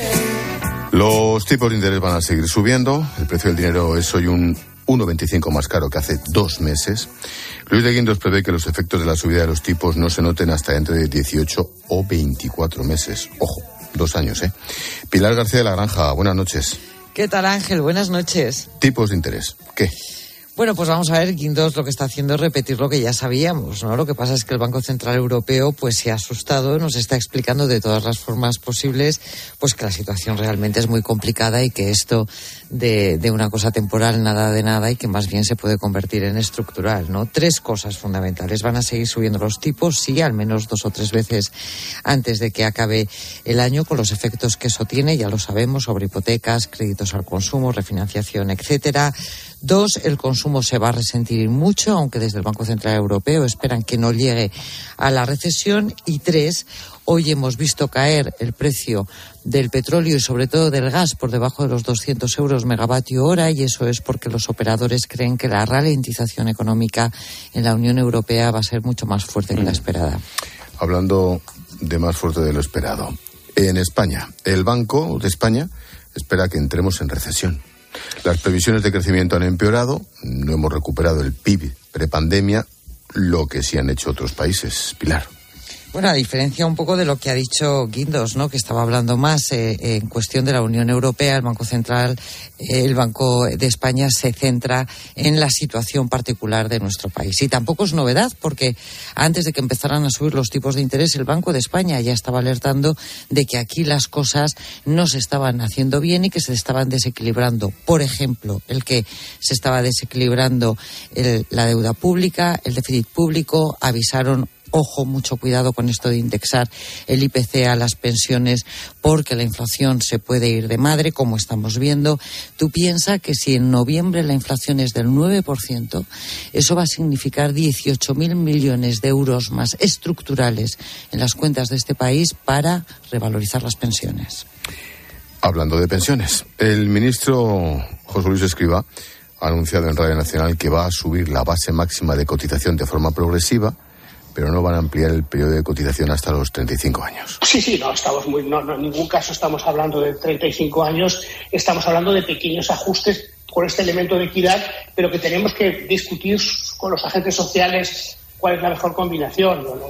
Los tipos de interés van a seguir subiendo. El precio del dinero es hoy un uno coma veinticinco más caro que hace dos meses. Luis de Guindos prevé que los efectos de la subida de los tipos no se noten hasta dentro de dieciocho o veinticuatro meses. Ojo, dos años, ¿eh? Pilar García de la Granja, buenas noches. ¿Qué tal, Ángel? Buenas noches. Tipos de interés, ¿qué? Bueno, pues vamos a ver, Guindos lo que está haciendo es repetir lo que ya sabíamos, ¿no? Lo que pasa es que el Banco Central Europeo pues se ha asustado, nos está explicando de todas las formas posibles pues que la situación realmente es muy complicada y que esto de, de una cosa temporal nada de nada y que más bien se puede convertir en estructural, ¿no? Tres cosas fundamentales. Van a seguir subiendo los tipos, sí, al menos dos o tres veces antes de que acabe el año, con los efectos que eso tiene, ya lo sabemos, sobre hipotecas, créditos al consumo, refinanciación, etcétera. Dos, el consumo se va a resentir mucho, aunque desde el Banco Central Europeo esperan que no llegue a la recesión. Y tres, hoy hemos visto caer el precio del petróleo y sobre todo del gas por debajo de los doscientos euros megavatio hora, y eso es porque los operadores creen que la ralentización económica en la Unión Europea va a ser mucho más fuerte que la esperada. Hablando de más fuerte de lo esperado, en España, el Banco de España espera que entremos en recesión. Las previsiones de crecimiento han empeorado, no hemos recuperado el P I B prepandemia, lo que sí han hecho otros países. Pilar. Bueno, a diferencia un poco de lo que ha dicho Guindos, ¿no? Que estaba hablando más eh, en cuestión de la Unión Europea, el Banco Central, eh, el Banco de España se centra en la situación particular de nuestro país. Y tampoco es novedad, porque antes de que empezaran a subir los tipos de interés, el Banco de España ya estaba alertando de que aquí las cosas no se estaban haciendo bien y que se estaban desequilibrando. Por ejemplo, el que se estaba desequilibrando el, la deuda pública, el déficit público, avisaron. Ojo, mucho cuidado con esto de indexar el I P C a las pensiones, porque la inflación se puede ir de madre, como estamos viendo. Tú piensas que si en noviembre la inflación es del nueve por ciento, eso va a significar dieciocho mil millones de euros más estructurales en las cuentas de este país para revalorizar las pensiones. Hablando de pensiones, el ministro José Luis Escrivá ha anunciado en Radio Nacional que va a subir la base máxima de cotización de forma progresiva, pero no van a ampliar el periodo de cotización hasta los treinta y cinco años. Sí, sí, no, estamos muy, no, no, en ningún caso estamos hablando de treinta y cinco años, estamos hablando de pequeños ajustes con este elemento de equidad, pero que tenemos que discutir con los agentes sociales cuál es la mejor combinación, ¿no?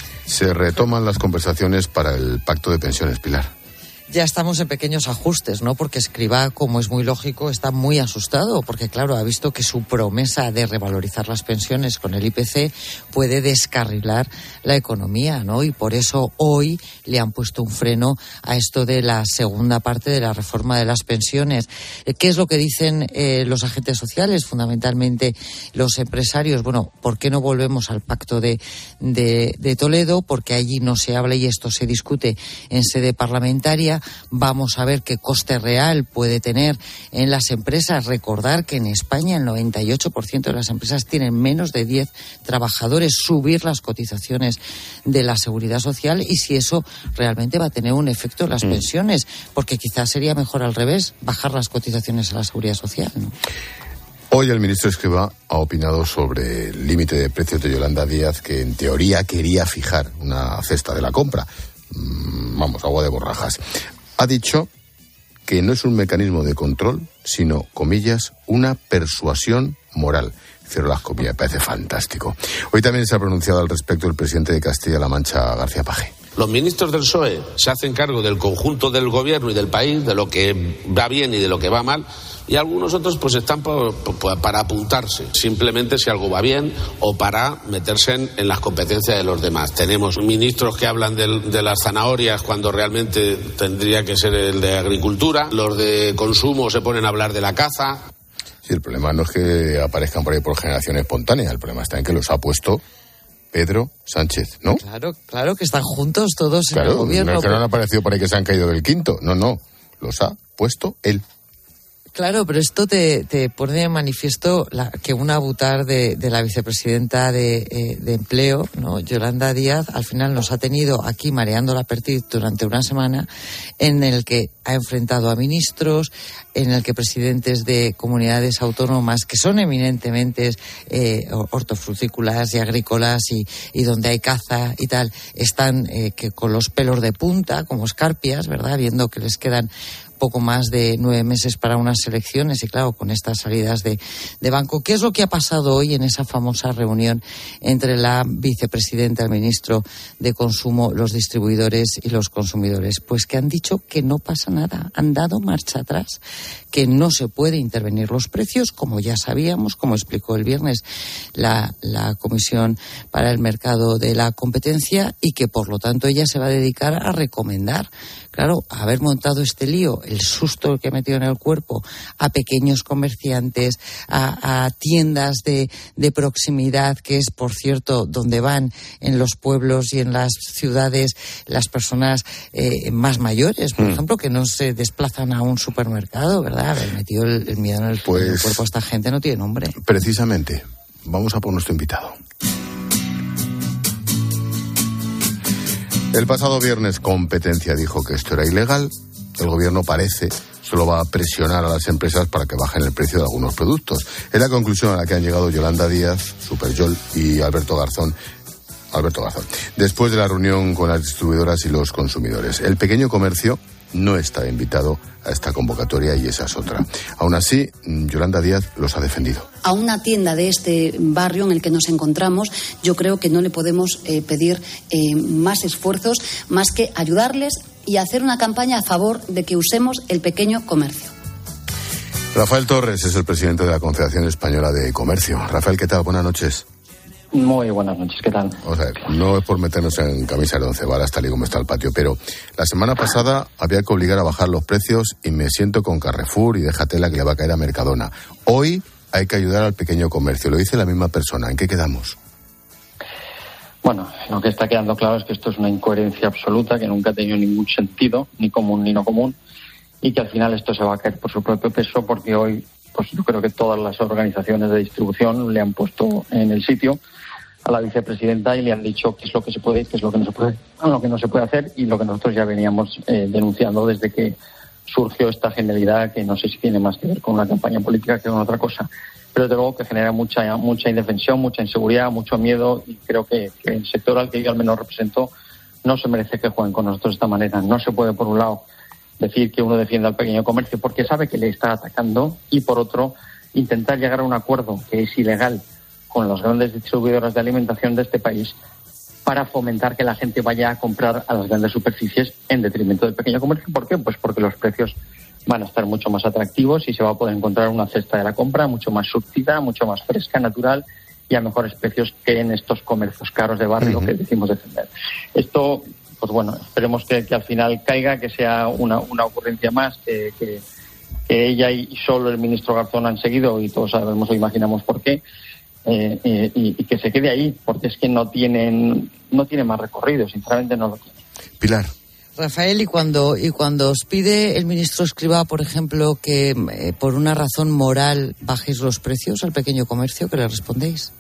Se retoman las conversaciones para el pacto de pensiones, Pilar. Ya estamos en pequeños ajustes, ¿no? Porque Escrivá, como es muy lógico, está muy asustado, porque claro, ha visto que su promesa de revalorizar las pensiones con el I P C puede descarrilar la economía, ¿no? Y por eso hoy le han puesto un freno a esto de la segunda parte de la reforma de las pensiones. ¿Qué es lo que dicen eh, los agentes sociales, fundamentalmente los empresarios? Bueno, ¿por qué no volvemos al pacto de, de, de Toledo? Porque allí no se habla y esto se discute en sede parlamentaria. Vamos a ver qué coste real puede tener en las empresas. Recordar que en España el noventa y ocho por ciento de las empresas tienen menos de diez trabajadores. Subir las cotizaciones de la seguridad social y si eso realmente va a tener un efecto en las mm. pensiones, porque quizás sería mejor al revés, bajar las cotizaciones a la seguridad social, ¿no? Hoy el ministro Escrivá ha opinado sobre el límite de precios de Yolanda Díaz, que en teoría quería fijar una cesta de la compra. Vamos, agua de borrajas. Ha dicho que no es un mecanismo de control, sino, comillas, una persuasión moral. Cierro las comillas, me parece fantástico. Hoy también se ha pronunciado al respecto el presidente de Castilla-La Mancha, García Paje. Los ministros del P S O E se hacen cargo del conjunto del gobierno y del país, de lo que va bien y de lo que va mal, y algunos otros pues están por, por, para apuntarse, simplemente si algo va bien o para meterse en, en las competencias de los demás. Tenemos ministros que hablan de, de las zanahorias cuando realmente tendría que ser el de Agricultura, los de Consumo se ponen a hablar de la caza. Sí, el problema no es que aparezcan por ahí por generación espontánea, el problema está en que los ha puesto Pedro Sánchez, ¿no? Claro, claro que están juntos todos claro, en el gobierno. No es que no han aparecido por ahí que se han caído del quinto, no, no, los ha puesto él. Claro, pero esto te, te pone de manifiesto la, que una butar de, de la vicepresidenta de, eh, de Empleo, ¿no? Yolanda Díaz, al final nos ha tenido aquí mareando la perdiz durante una semana, en el que ha enfrentado a ministros, en el que presidentes de comunidades autónomas que son eminentemente eh, hortofrutícolas y agrícolas y, y donde hay caza y tal, están eh, que con los pelos de punta, como escarpias, ¿verdad? Viendo que les quedan poco más de nueve meses para unas elecciones y claro, con estas salidas de, de banco. ¿Qué es lo que ha pasado hoy en esa famosa reunión entre la vicepresidenta, el ministro de Consumo, los distribuidores y los consumidores? Pues que han dicho que no pasa nada, han dado marcha atrás, que no se puede intervenir los precios, como ya sabíamos, como explicó el viernes la, la Comisión para el Mercado de la Competencia, y que por lo tanto ella se va a dedicar a recomendar, claro, a haber montado este lío, el susto que ha metido en el cuerpo a pequeños comerciantes, a, a tiendas de, de proximidad, que es, por cierto, donde van en los pueblos y en las ciudades las personas eh, más mayores, por mm. ejemplo, que no se desplazan a un supermercado, ¿verdad? Haber metido el, el miedo en el, pues, en el cuerpo a esta gente no tiene nombre. Precisamente, vamos a por nuestro invitado. El pasado viernes Competencia dijo que esto era ilegal. El gobierno parece solo va a presionar a las empresas para que bajen el precio de algunos productos. Es la conclusión a la que han llegado Yolanda Díaz, Superyol y Alberto Garzón. Alberto Garzón. Después de la reunión con las distribuidoras y los consumidores. El pequeño comercio no está invitado a esta convocatoria y esa es otra. Aún así, Yolanda Díaz los ha defendido. A una tienda de este barrio en el que nos encontramos, yo creo que no le podemos eh, pedir eh, más esfuerzos, más que ayudarles y hacer una campaña a favor de que usemos el pequeño comercio. Rafael Torres es el presidente de la Confederación Española de Comercio. Rafael, ¿qué tal? Buenas noches. Muy buenas noches, ¿qué tal? O sea, no es por meternos en camisas de once varas tal y como está el patio, pero la semana pasada había que obligar a bajar los precios y me siento con Carrefour y déjate la que le va a caer a Mercadona. Hoy hay que ayudar al pequeño comercio, lo dice la misma persona. ¿En qué quedamos? Bueno, lo que está quedando claro es que esto es una incoherencia absoluta que nunca ha tenido ningún sentido, ni común ni no común, y que al final esto se va a caer por su propio peso, porque hoy pues yo creo que todas las organizaciones de distribución le han puesto en el sitio a la vicepresidenta y le han dicho qué es lo que se puede y qué es lo que no se puede, lo que no se puede hacer, y lo que nosotros ya veníamos eh, denunciando desde que surgió esta genialidad, que no sé si tiene más que ver con una campaña política que con otra cosa, pero desde luego que genera mucha mucha indefensión, mucha inseguridad, mucho miedo, y creo que, que el sector al que yo al menos represento no se merece que jueguen con nosotros de esta manera. No se puede, por un lado, decir que uno defiende al pequeño comercio porque sabe que le está atacando, y por otro, intentar llegar a un acuerdo que es ilegal con las grandes distribuidoras de alimentación de este país para fomentar que la gente vaya a comprar a las grandes superficies en detrimento del pequeño comercio. ¿Por qué? Pues porque los precios van a estar mucho más atractivos y se va a poder encontrar una cesta de la compra mucho más surtida, mucho más fresca, natural y a mejores precios que en estos comercios caros de barrio uh-huh. que decimos defender. Esto, pues bueno, esperemos que, que al final caiga, que sea una, una ocurrencia más, que, que, que ella y solo el ministro Garzón han seguido, y todos sabemos o imaginamos por qué, eh, eh, y, y que se quede ahí, porque es que no tienen, no tiene más recorrido, sinceramente no lo tiene. Pilar. Rafael, y cuando y cuando os pide el ministro Escrivá, por ejemplo, que eh, por una razón moral bajéis los precios al pequeño comercio, ¿qué le respondéis?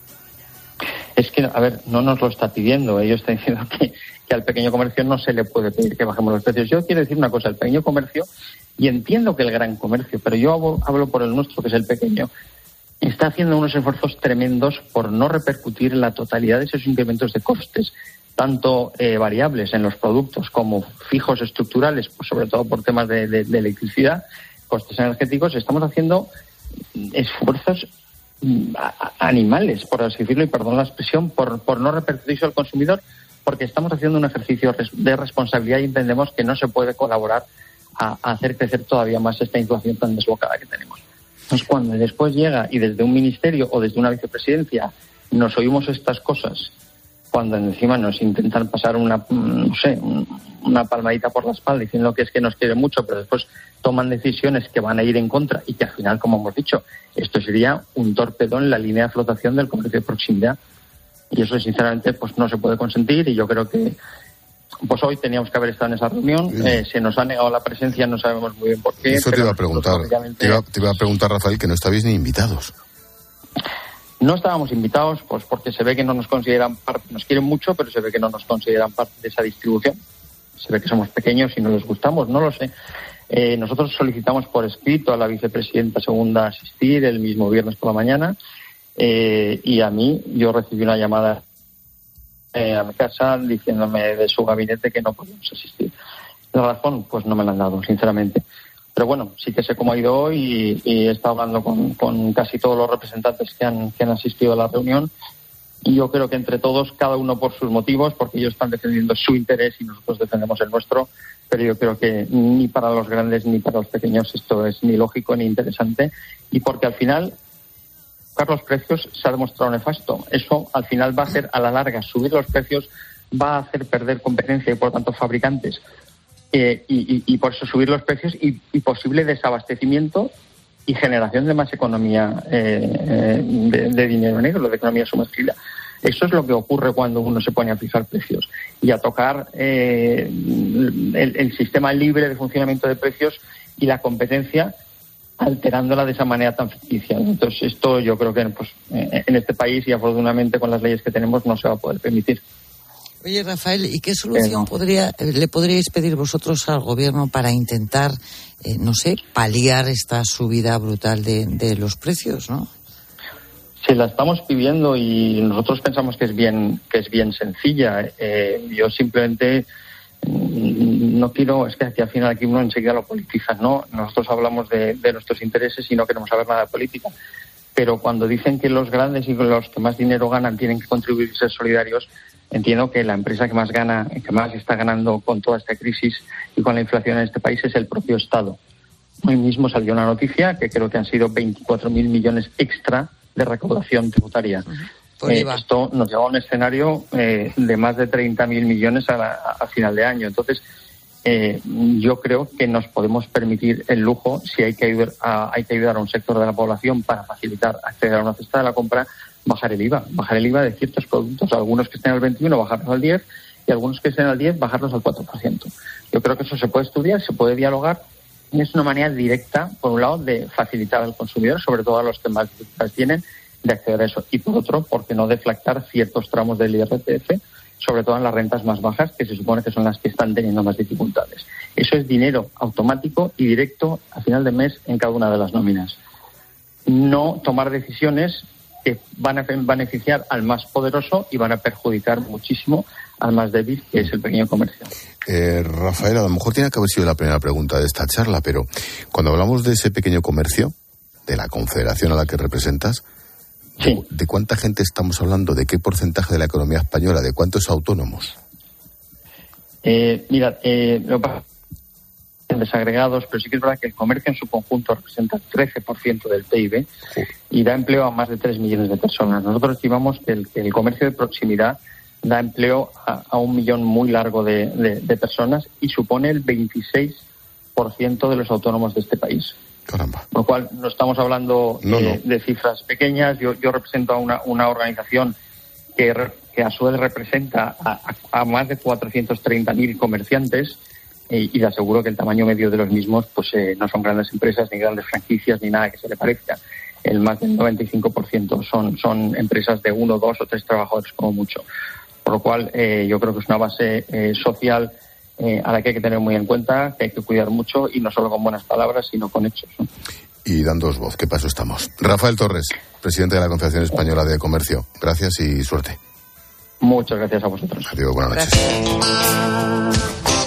Es que, a ver, no nos lo está pidiendo. Ellos están diciendo que, que al pequeño comercio no se le puede pedir que bajemos los precios. Yo quiero decir una cosa, el pequeño comercio, y entiendo que el gran comercio, pero yo hablo, hablo por el nuestro, que es el pequeño, está haciendo unos esfuerzos tremendos por no repercutir la totalidad de esos incrementos de costes, tanto eh, variables en los productos como fijos estructurales, pues sobre todo por temas de, de, de electricidad, costes energéticos. Estamos haciendo esfuerzos animales, por así decirlo, y perdón la expresión, por, por no repercutirse al consumidor, porque estamos haciendo un ejercicio de responsabilidad y entendemos que no se puede colaborar a, a hacer crecer todavía más esta inflación tan desbocada que tenemos. Entonces, cuando después llega y desde un ministerio o desde una vicepresidencia nos oímos estas cosas, cuando encima nos intentan pasar una, no sé, una palmadita por la espalda diciendo que es que nos quieren mucho, pero después toman decisiones que van a ir en contra y que al final, como hemos dicho, esto sería un torpedo en la línea de flotación del comercio de proximidad. Y eso, sinceramente, pues no se puede consentir, y yo creo que pues hoy teníamos que haber estado en esa reunión. Eh, se nos ha negado la presencia, no sabemos muy bien por qué. Eso te iba a preguntar, te iba, te iba a preguntar, Rafael, que no estabais ni invitados. No estábamos invitados, pues porque se ve que no nos consideran parte, nos quieren mucho, pero se ve que no nos consideran parte de esa distribución. Se ve que somos pequeños y no les gustamos, no lo sé. Eh, nosotros solicitamos por escrito a la vicepresidenta segunda asistir el mismo viernes por la mañana, eh, y a mí, yo recibí una llamada eh, a mi casa diciéndome de su gabinete que no podíamos asistir. La razón, pues no me la han dado, sinceramente. Pero bueno, sí que sé cómo ha ido hoy, y, y he estado hablando con, con casi todos los representantes que han, que han asistido a la reunión, y yo creo que entre todos, cada uno por sus motivos, porque ellos están defendiendo su interés y nosotros defendemos el nuestro, pero yo creo que ni para los grandes ni para los pequeños esto es ni lógico ni interesante, y porque al final bajar los precios se ha demostrado nefasto. Eso al final va a hacer, a la larga, subir los precios va a hacer perder competencia y por tanto fabricantes. Eh, y, y, y por eso subir los precios y, y posible desabastecimiento y generación de más economía eh, de, de dinero negro, de economía sumergida. Eso es lo que ocurre cuando uno se pone a fijar precios y a tocar eh, el, el sistema libre de funcionamiento de precios y la competencia, alterándola de esa manera tan ficticia. Entonces, esto yo creo que pues, en este país, y afortunadamente con las leyes que tenemos, no se va a poder permitir. Oye, Rafael, ¿y qué solución podría le podríais pedir vosotros al gobierno para intentar, eh, no sé, paliar esta subida brutal de, de los precios, no? Sí, la estamos pidiendo y nosotros pensamos que es bien que es bien sencilla. Eh, yo simplemente no quiero, es que aquí al final aquí uno enseguida lo politiza, ¿no? Nosotros hablamos de, de nuestros intereses y no queremos saber nada de política. Pero cuando dicen que los grandes y los que más dinero ganan tienen que contribuir y ser solidarios, entiendo que la empresa que más gana, que más está ganando con toda esta crisis y con la inflación en este país es el propio Estado. Hoy mismo salió una noticia que creo que han sido veinticuatro mil millones extra de recaudación tributaria. Uh-huh. Eh, esto nos lleva a un escenario eh, de más de treinta mil millones a, la, a final de año. Entonces, eh, yo creo que nos podemos permitir el lujo, si hay que ayudar a, hay que ayudar a un sector de la población para facilitar acceder a una cesta de la compra, bajar el I V A, bajar el I V A de ciertos productos, algunos que estén al veintiuno, bajarlos al diez, y algunos que estén al diez, bajarlos al cuatro por ciento. Yo creo que eso se puede estudiar, se puede dialogar, y es una manera directa, por un lado, de facilitar al consumidor, sobre todo a los que más dificultades tienen, de acceder a eso, y por otro, porque no deflactar ciertos tramos del I R P F, sobre todo en las rentas más bajas, que se supone que son las que están teniendo más dificultades. Eso es dinero automático y directo a final de mes en cada una de las nóminas. no tomar decisiones que van a beneficiar al más poderoso y van a perjudicar muchísimo al más débil, que es el pequeño comercio. Eh, Rafael, a lo mejor tiene que haber sido la primera pregunta de esta charla, pero cuando hablamos de ese pequeño comercio, de la confederación a la que representas, sí. ¿de, ¿de cuánta gente estamos hablando? ¿De qué porcentaje de la economía española? ¿De cuántos autónomos? Eh, mira, eh, lo pasa desagregados, pero sí que es verdad que el comercio en su conjunto representa el trece por ciento del P I B y da empleo a más de tres millones de personas. Nosotros estimamos que el, que el comercio de proximidad da empleo a, a un millón muy largo de, de, de personas y supone el veintiséis por ciento de los autónomos de este país. Caramba. Con lo cual no estamos hablando no, eh, no. de cifras pequeñas. Yo, yo represento a una, una organización que, que a su vez representa a, a, a más de cuatrocientos treinta mil comerciantes. Y le aseguro que el tamaño medio de los mismos pues eh, no son grandes empresas, ni grandes franquicias, ni nada que se le parezca. El más del noventa y cinco por ciento son, son empresas de uno, dos o tres trabajadores como mucho. Por lo cual eh, yo creo que es una base eh, social eh, a la que hay que tener muy en cuenta, que hay que cuidar mucho y no solo con buenas palabras, sino con hechos, ¿no? Y dándoos voz, ¿qué paso estamos? Rafael Torres, presidente de la Confederación Española de Comercio. Gracias y suerte. Muchas gracias a vosotros. Adiós, buenas noches.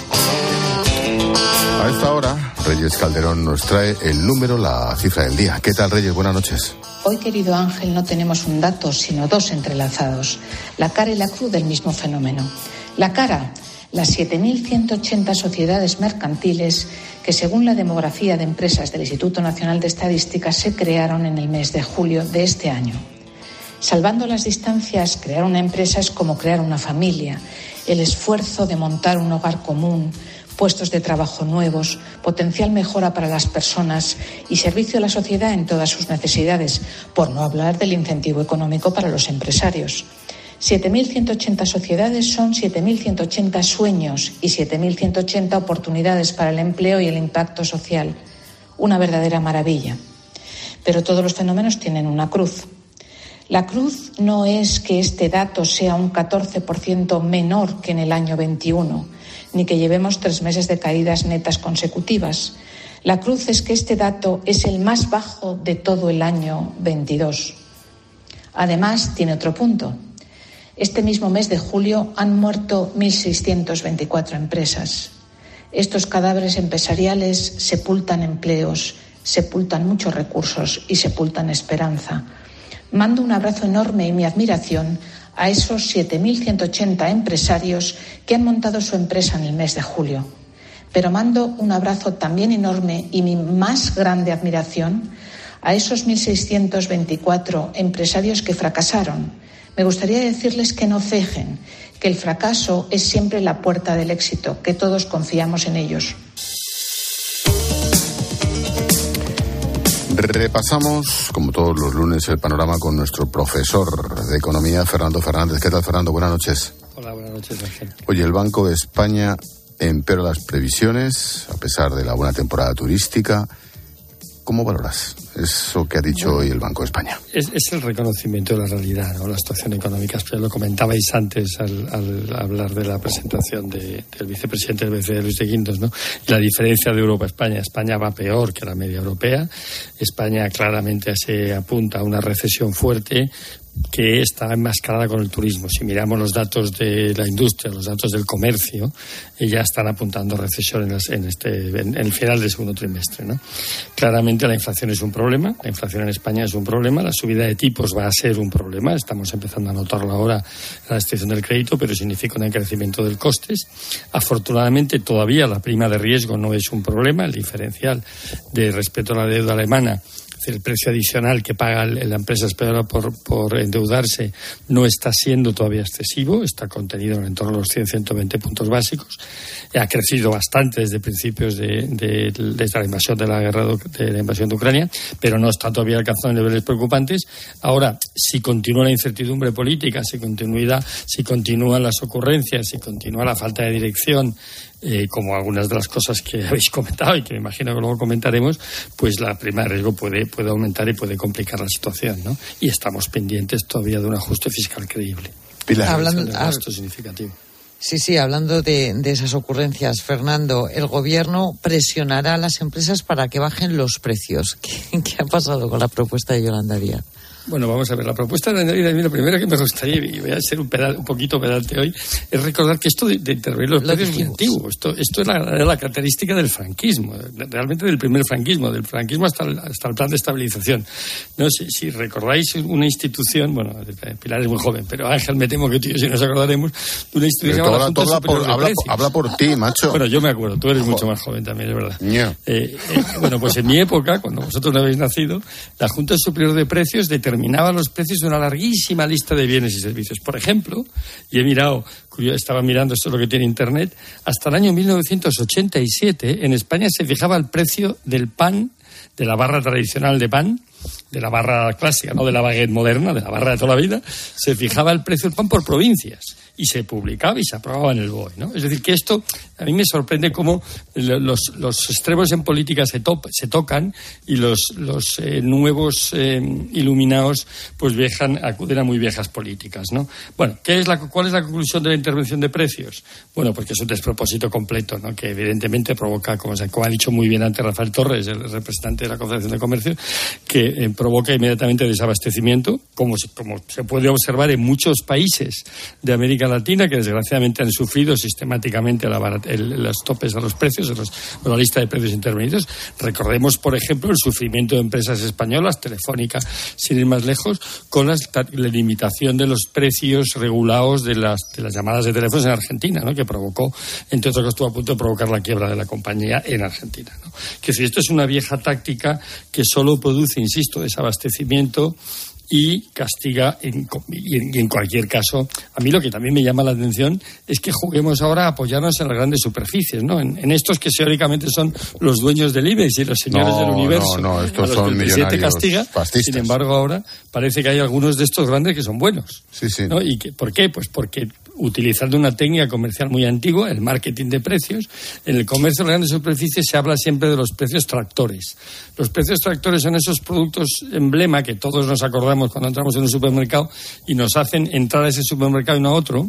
A esta hora, Reyes Calderón nos trae el número, la cifra del día. ¿Qué tal, Reyes? Buenas noches. Hoy, querido Ángel, no tenemos un dato, sino dos entrelazados. La cara y la cruz del mismo fenómeno. La cara, las siete mil ciento ochenta sociedades mercantiles que, según la demografía de empresas del Instituto Nacional de Estadística, se crearon en el mes de julio de este año. Salvando las distancias, crear una empresa es como crear una familia. El esfuerzo de montar un hogar común, puestos de trabajo nuevos, potencial mejora para las personas y servicio a la sociedad en todas sus necesidades, por no hablar del incentivo económico para los empresarios. siete mil ciento ochenta sociedades son siete mil ciento ochenta sueños y siete mil ciento ochenta oportunidades para el empleo y el impacto social. Una verdadera maravilla. Pero todos los fenómenos tienen una cruz. La cruz no es que este dato sea un catorce por ciento menor que en el año veintiuno, ni que llevemos tres meses de caídas netas consecutivas. La cruz es que este dato es el más bajo de todo el año veintidós. Además, tiene otro punto. Este mismo mes de julio han muerto mil seiscientas veinticuatro empresas. Estos cadáveres empresariales sepultan empleos, sepultan muchos recursos y sepultan esperanza. Mando un abrazo enorme y mi admiración a esos siete mil ciento ochenta empresarios que han montado su empresa en el mes de julio. Pero mando un abrazo también enorme y mi más grande admiración a esos mil seiscientos veinticuatro empresarios que fracasaron. Me gustaría decirles que no cejen, que el fracaso es siempre la puerta del éxito, que todos confiamos en ellos. Repasamos, como todos los lunes, el panorama con nuestro profesor de Economía, Fernando Fernández. ¿Qué tal, Fernando? Buenas noches. Hola, buenas noches, Ángel. Oye, el Banco de España empeora las previsiones, a pesar de la buena temporada turística. ¿Cómo valoras eso que ha dicho bueno, hoy el Banco de España? Es, es el reconocimiento de la realidad, ¿no? La situación económica. Lo comentabais antes al, al hablar de la presentación de, del vicepresidente del B C E, Luis de Guindos, ¿no? La diferencia de Europa a España. España va peor que la media europea. España claramente se apunta a una recesión fuerte que está enmascarada con el turismo. Si miramos los datos de la industria, los datos del comercio, ya están apuntando recesión en, las, en, este, en, en el final del segundo trimestre, ¿no? Claramente la inflación es un problema, la inflación en España es un problema, la subida de tipos va a ser un problema, estamos empezando a notarlo ahora en la restricción del crédito, pero significa un encarecimiento del costes. Afortunadamente todavía la prima de riesgo no es un problema, el diferencial de respecto a la deuda alemana, el precio adicional que paga la empresa española por, por endeudarse no está siendo todavía excesivo, está contenido en torno a los cien a ciento veinte puntos básicos. Ha crecido bastante desde principios de, de, desde la invasión de la guerra de, de la invasión de Ucrania, pero no está todavía alcanzando niveles preocupantes. Ahora, si continúa la incertidumbre política, si continúa, si continúan las ocurrencias, si continúa la falta de dirección, Eh, como algunas de las cosas que habéis comentado y que me imagino que luego comentaremos, pues la prima de riesgo puede, puede aumentar y puede complicar la situación, ¿no? Y estamos pendientes todavía de un ajuste fiscal creíble. Pilar. Hablando de gasto significativo. Sí, sí, hablando de, de esas ocurrencias, Fernando, el gobierno presionará a las empresas para que bajen los precios. ¿Qué, qué ha pasado con la propuesta de Yolanda Díaz? Bueno, vamos a ver, la propuesta de Navidad, a mí lo primero que me gustaría, y voy a ser un, pedal, un poquito pedante hoy, es recordar que esto de, de intervenir los precios es muy antiguo. Esto, esto es la, la característica del franquismo, realmente del primer franquismo, del franquismo hasta el, hasta el plan de estabilización. No, si, si recordáis una institución, bueno, Pilar es muy joven, pero Ángel me temo que tú y yo sí nos acordaremos, de una institución llamada Junta Superior de Precios. Habla por ti, macho. Bueno, yo me acuerdo, tú eres mucho más joven también, es verdad. Yeah. Eh, eh, bueno, pues en mi época, cuando vosotros no habéis nacido, la Junta Superior de Precios determinaba Determinaba los precios de una larguísima lista de bienes y servicios. Por ejemplo, y he mirado, yo estaba mirando, esto es lo que tiene Internet, hasta el año mil novecientos ochenta y siete en España se fijaba el precio del pan, de la barra tradicional de pan, de la barra clásica, no de la baguette moderna, de la barra de toda la vida, se fijaba el precio del pan por provincias y se publicaba y se aprobaba en el B O E, ¿no? Es decir, que esto a mí me sorprende cómo los, los extremos en política se, to, se tocan y los, los eh, nuevos eh, iluminados pues viajan, acuden a muy viejas políticas, ¿no? Bueno, ¿qué es la, ¿cuál es la conclusión de la intervención de precios? Bueno, pues que es un despropósito completo, ¿no? Que evidentemente provoca, como, como ha dicho muy bien antes Rafael Torres, el representante de la Confederación de Comercio, que eh, provoca inmediatamente desabastecimiento, como se, como se puede observar en muchos países de América Latina, que desgraciadamente han sufrido sistemáticamente la barat- el, los topes a los precios, los, la lista de precios intervenidos. Recordemos, por ejemplo, el sufrimiento de empresas españolas, Telefónica, sin ir más lejos, con las, la limitación de los precios regulados de las, de las llamadas de teléfonos en Argentina, ¿no? Que provocó, entre otras cosas, estuvo a punto de provocar la quiebra de la compañía en Argentina, ¿no? Que si esto es una vieja táctica que solo produce, insisto, desabastecimiento y castiga en, y en, y en cualquier caso. A mí lo que también me llama la atención es que juguemos ahora a apoyarnos en las grandes superficies, ¿no? En, en estos que teóricamente son los dueños del IBEX y los señores no, del universo. No, no, estos a los son que el presidente castiga. Fascistas. Sin embargo, ahora parece que hay algunos de estos grandes que son buenos. Sí, sí. ¿No? ¿Y que, por qué? Pues porque utilizando una técnica comercial muy antigua, el marketing de precios, en el comercio de las grandes superficies se habla siempre de los precios tractores. Los precios tractores son esos productos emblema que todos nos acordamos cuando entramos en un supermercado y nos hacen entrar a ese supermercado y no a otro,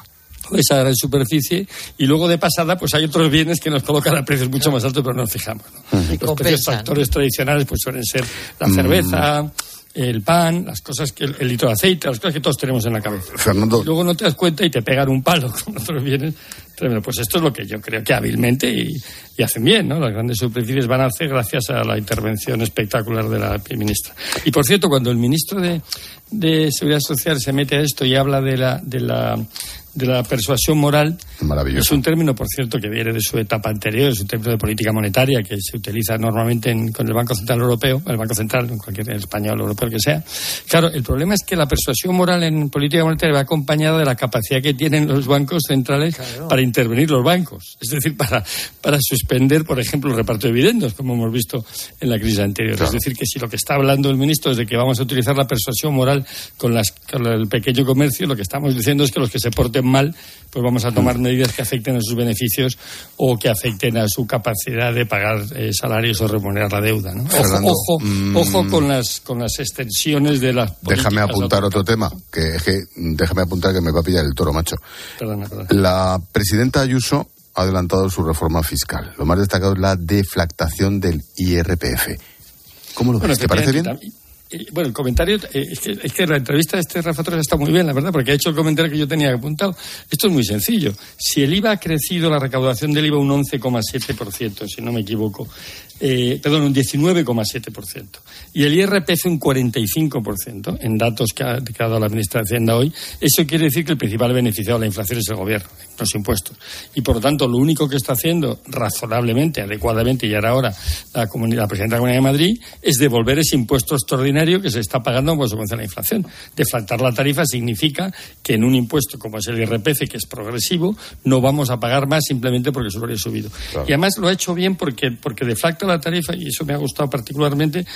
o esa gran superficie, y luego de pasada pues hay otros bienes que nos colocan a precios mucho más altos, pero no nos fijamos, ¿no? Los compensan. Precios tractores tradicionales pues suelen ser la cerveza, mm. el pan, las cosas que el, el litro de aceite, las cosas que todos tenemos en la cabeza. Fernando. Y luego no te das cuenta y te pegan un palo con otros bienes. Tremendo. Pues esto es lo que yo creo que hábilmente y, y hacen bien, ¿no? Las grandes superficies van a hacer gracias a la intervención espectacular de la ministra. Y por cierto, cuando el ministro de, de Seguridad Social se mete a esto y habla de la de la de la persuasión moral, es un término, por cierto, que viene de su etapa anterior, es un término de política monetaria que se utiliza normalmente en, con el Banco Central Europeo, el Banco Central, en cualquier el español, europeo, que sea. Claro, el problema es que la persuasión moral en política monetaria va acompañada de la capacidad que tienen los bancos centrales claro. para intervenir los bancos, es decir, para, para suspender, por ejemplo, el reparto de dividendos, como hemos visto en la crisis anterior. Claro. Es decir, que si lo que está hablando el ministro es de que vamos a utilizar la persuasión moral con, las, con el pequeño comercio, lo que estamos diciendo es que los que se porten mal, pues vamos a tomar medidas que afecten a sus beneficios o que afecten a su capacidad de pagar eh, salarios o remunerar la deuda, ¿no? Ojo, Fernando, ojo, mmm, ojo con las con las extensiones de las políticas. Déjame apuntar otro tema, que es que déjame apuntar que me va a pillar el toro, macho. Perdona, perdona. La presidenta Ayuso ha adelantado su reforma fiscal. Lo más destacado es la deflactación del I R P F. ¿Cómo lo ves? Bueno, ¿te parece bien? También. Bueno, el comentario, eh, es, que, es que la entrevista de este Rafa Torres está muy bien, la verdad, porque ha hecho el comentario que yo tenía apuntado. Esto es muy sencillo. Si el I V A ha crecido, la recaudación del I V A un once coma siete por ciento, si no me equivoco, eh, perdón, un diecinueve coma siete por ciento, y el I R P F un cuarenta y cinco por ciento, en datos que ha, que ha dado la ministra de Hacienda hoy, eso quiere decir que el principal beneficiado de la inflación es el gobierno, los impuestos. Y por lo tanto, lo único que está haciendo razonablemente, adecuadamente, y ahora ahora la, comunidad, la presidenta de la Comunidad de Madrid, es devolver ese impuesto extraordinario que se está pagando como consecuencia de la inflación. Deflactar la tarifa significa que en un impuesto como es el I R P F, que es progresivo, no vamos a pagar más simplemente porque su valor ha subido. Claro. Y además lo ha hecho bien porque, porque deflacta la tarifa, y eso me ha gustado particularmente,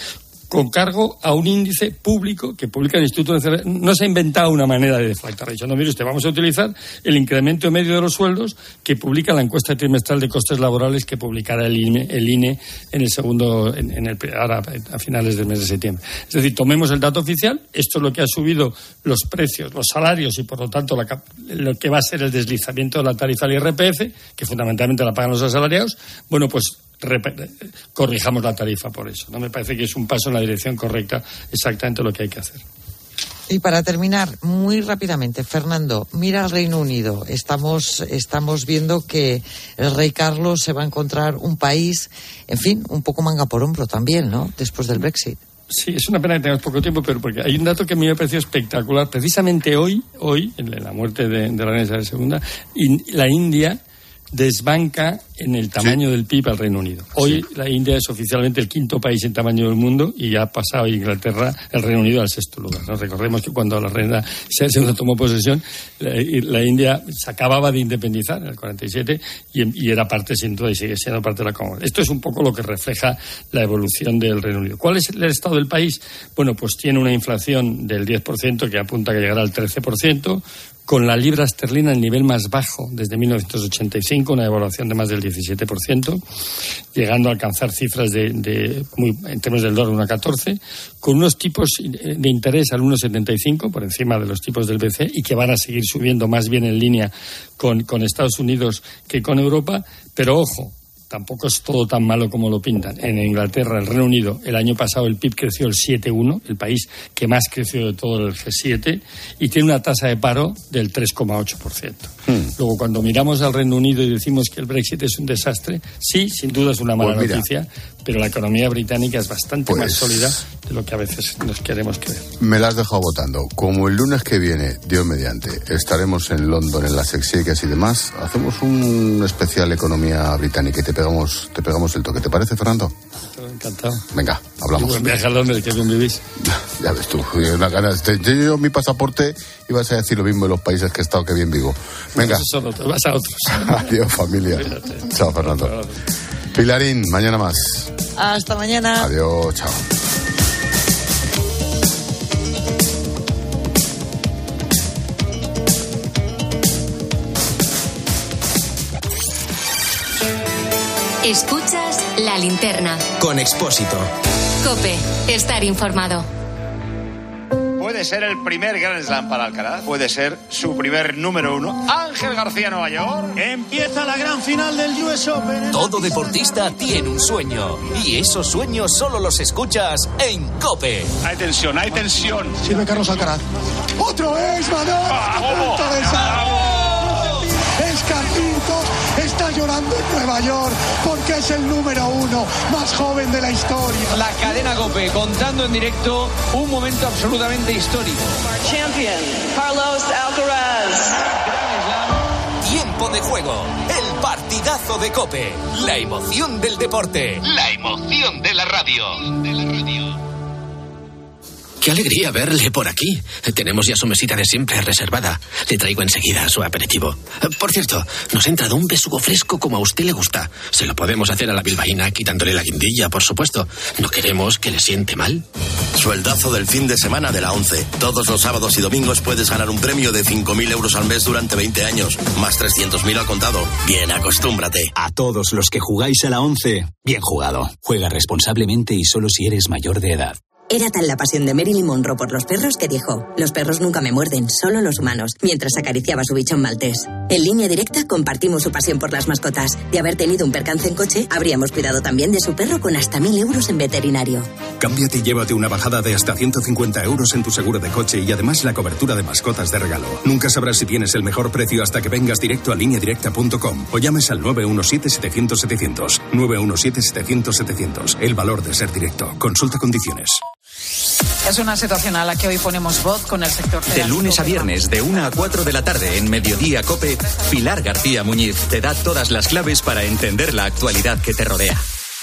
con cargo a un índice público que publica el Instituto de Cerveza. No se ha inventado una manera de deflactar. Ha dicho, no, mire usted, vamos a utilizar el incremento medio de los sueldos que publica la encuesta trimestral de costes laborales que publicará el I N E, el I N E en el segundo, en, en el, ahora a finales del mes de septiembre. Es decir, tomemos el dato oficial, esto es lo que ha subido los precios, los salarios y por lo tanto la, lo que va a ser el deslizamiento de la tarifa del I R P F, que fundamentalmente la pagan los asalariados. Bueno, pues corrijamos la tarifa por eso. No me parece que es un paso en la dirección correcta, exactamente lo que hay que hacer. Y para terminar, muy rápidamente, Fernando, mira al Reino Unido. Estamos, estamos viendo que el rey Carlos se va a encontrar un país, en fin, un poco manga por hombro también, ¿no?, después del Brexit. Sí, es una pena que tengamos poco tiempo, pero porque hay un dato que a mí me pareció espectacular. Precisamente hoy, hoy en la muerte de, de la reina Isabel segunda, la India desbanca en el tamaño sí. del P I B al Reino Unido. Hoy sí. la India es oficialmente el quinto país en tamaño del mundo y ha pasado Inglaterra, el Reino Unido, al sexto lugar, ¿no? Recordemos que cuando la reina Isabel segunda tomó posesión, la, la India se acababa de independizar en el cuarenta y siete y, y era parte, sin duda, y sigue siendo parte de la Commonwealth. Esto es un poco lo que refleja la evolución del Reino Unido. ¿Cuál es el estado del país? Bueno, pues tiene una inflación del diez por ciento que apunta a que llegará al trece por ciento, con la libra esterlina el nivel más bajo desde mil novecientos ochenta y cinco, una devaluación de más del diecisiete por ciento, llegando a alcanzar cifras de, de muy, en términos del dólar uno coma catorce, con unos tipos de interés al uno coma setenta y cinco, por encima de los tipos del B C E, y que van a seguir subiendo más bien en línea con, con Estados Unidos que con Europa, pero ojo, tampoco es todo tan malo como lo pintan. En Inglaterra, el Reino Unido, el año pasado el P I B creció el siete coma uno, el país que más creció de todo el G siete, y tiene una tasa de paro del tres coma ocho por ciento. Hmm. Luego, cuando miramos al Reino Unido y decimos que el Brexit es un desastre, sí, sin duda es una mala pues noticia, pero la economía británica es bastante pues... más sólida de lo que a veces nos queremos creer. Me la has dejado votando. Como el lunes que viene, Dios mediante, estaremos en London en las exequias y demás, hacemos un especial economía británica y te pegamos, te pegamos el toque. ¿Te parece, Fernando? Encantado. Venga, hablamos. Y buen viaje a Londres, que bien vivís. Ya ves tú, unas ganas. Te yo mi pasaporte y vas a decir lo mismo en los países que he estado, que bien vivo. Venga. Eso no, te vas a otros. Adiós, familia. Cuídate. Chao, Fernando. Pilarín, mañana más. Hasta mañana. Adiós, chao. Escuchas La Linterna. Con Expósito. COPE. Estar informado. Puede ser el primer Grand Slam para Alcaraz. Puede ser su primer número uno. Ángel García, Nueva York. Empieza la gran final del U S Open. Todo deportista tiene un sueño. Y esos sueños solo los escuchas en COPE. Hay tensión, hay tensión. Sirve Carlos Alcaraz. ¡Otro es, Manolo! Escarpinto está llorando en Nueva York porque es el número uno más joven de la historia. La cadena COPE contando en directo un momento absolutamente histórico. Champion Carlos Alcaraz. Tiempo de juego, el partidazo de COPE, la emoción del deporte, la emoción de la radio. De la radio. Qué alegría verle por aquí. Tenemos ya su mesita de siempre reservada. Le traigo enseguida su aperitivo. Por cierto, nos ha entrado un besugo fresco como a usted le gusta. Se lo podemos hacer a la bilbaína quitándole la guindilla, por supuesto. No queremos que le siente mal. Sueldazo del fin de semana de la ONCE. Todos los sábados y domingos puedes ganar un premio de cinco mil euros al mes durante veinte años. Más trescientos mil al contado. Bien, acostúmbrate. A todos los que jugáis a la ONCE, bien jugado. Juega responsablemente y solo si eres mayor de edad. Era tal la pasión de Marilyn Monroe por los perros que dijo: los perros nunca me muerden, solo los humanos, mientras acariciaba su bichón maltés. En Línea Directa compartimos su pasión por las mascotas. De haber tenido un percance en coche, habríamos cuidado también de su perro con hasta mil euros en veterinario. Cámbiate y llévate una bajada de hasta ciento cincuenta euros en tu seguro de coche y además la cobertura de mascotas de regalo. Nunca sabrás si tienes el mejor precio hasta que vengas directo a línea directa punto com o llames al nueve uno siete siete cero cero siete cero cero. nueve uno siete siete cero cero siete cero cero. El valor de ser directo. Consulta condiciones. Es una situación a la que hoy ponemos voz con el sector. De lunes a viernes, de una a cuatro de la tarde, en Mediodía COPE, Pilar García Muñiz te da todas las claves para entender la actualidad que te rodea.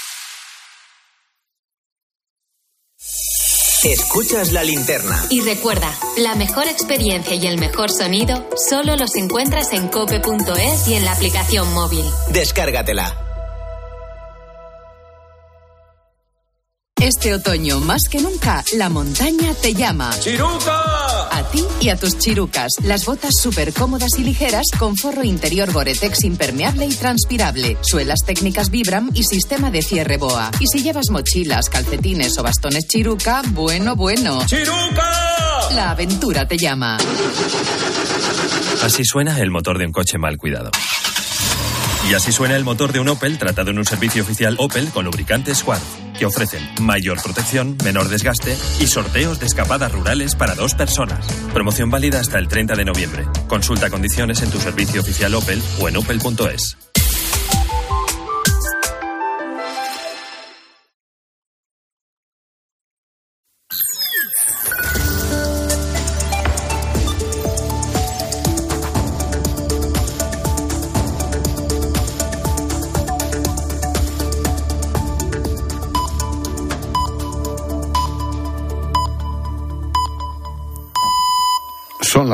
Escuchas La Linterna. Y recuerda, la mejor experiencia y el mejor sonido solo los encuentras en cope punto es y en la aplicación móvil. Descárgatela. Esto Este otoño, más que nunca, la montaña te llama. ¡Chiruca! A ti y a tus chirucas. Las botas súper cómodas y ligeras con forro interior Gore-Tex impermeable y transpirable. Suelas técnicas Vibram y sistema de cierre BOA. Y si llevas mochilas, calcetines o bastones Chiruca, bueno, bueno. ¡Chiruca! La aventura te llama. Así suena el motor de un coche mal cuidado. Y así suena el motor de un Opel tratado en un servicio oficial Opel con lubricantes Squarth, que ofrecen mayor protección, menor desgaste y sorteos de escapadas rurales para dos personas. Promoción válida hasta el treinta de noviembre. Consulta condiciones en tu servicio oficial Opel o en opel punto es.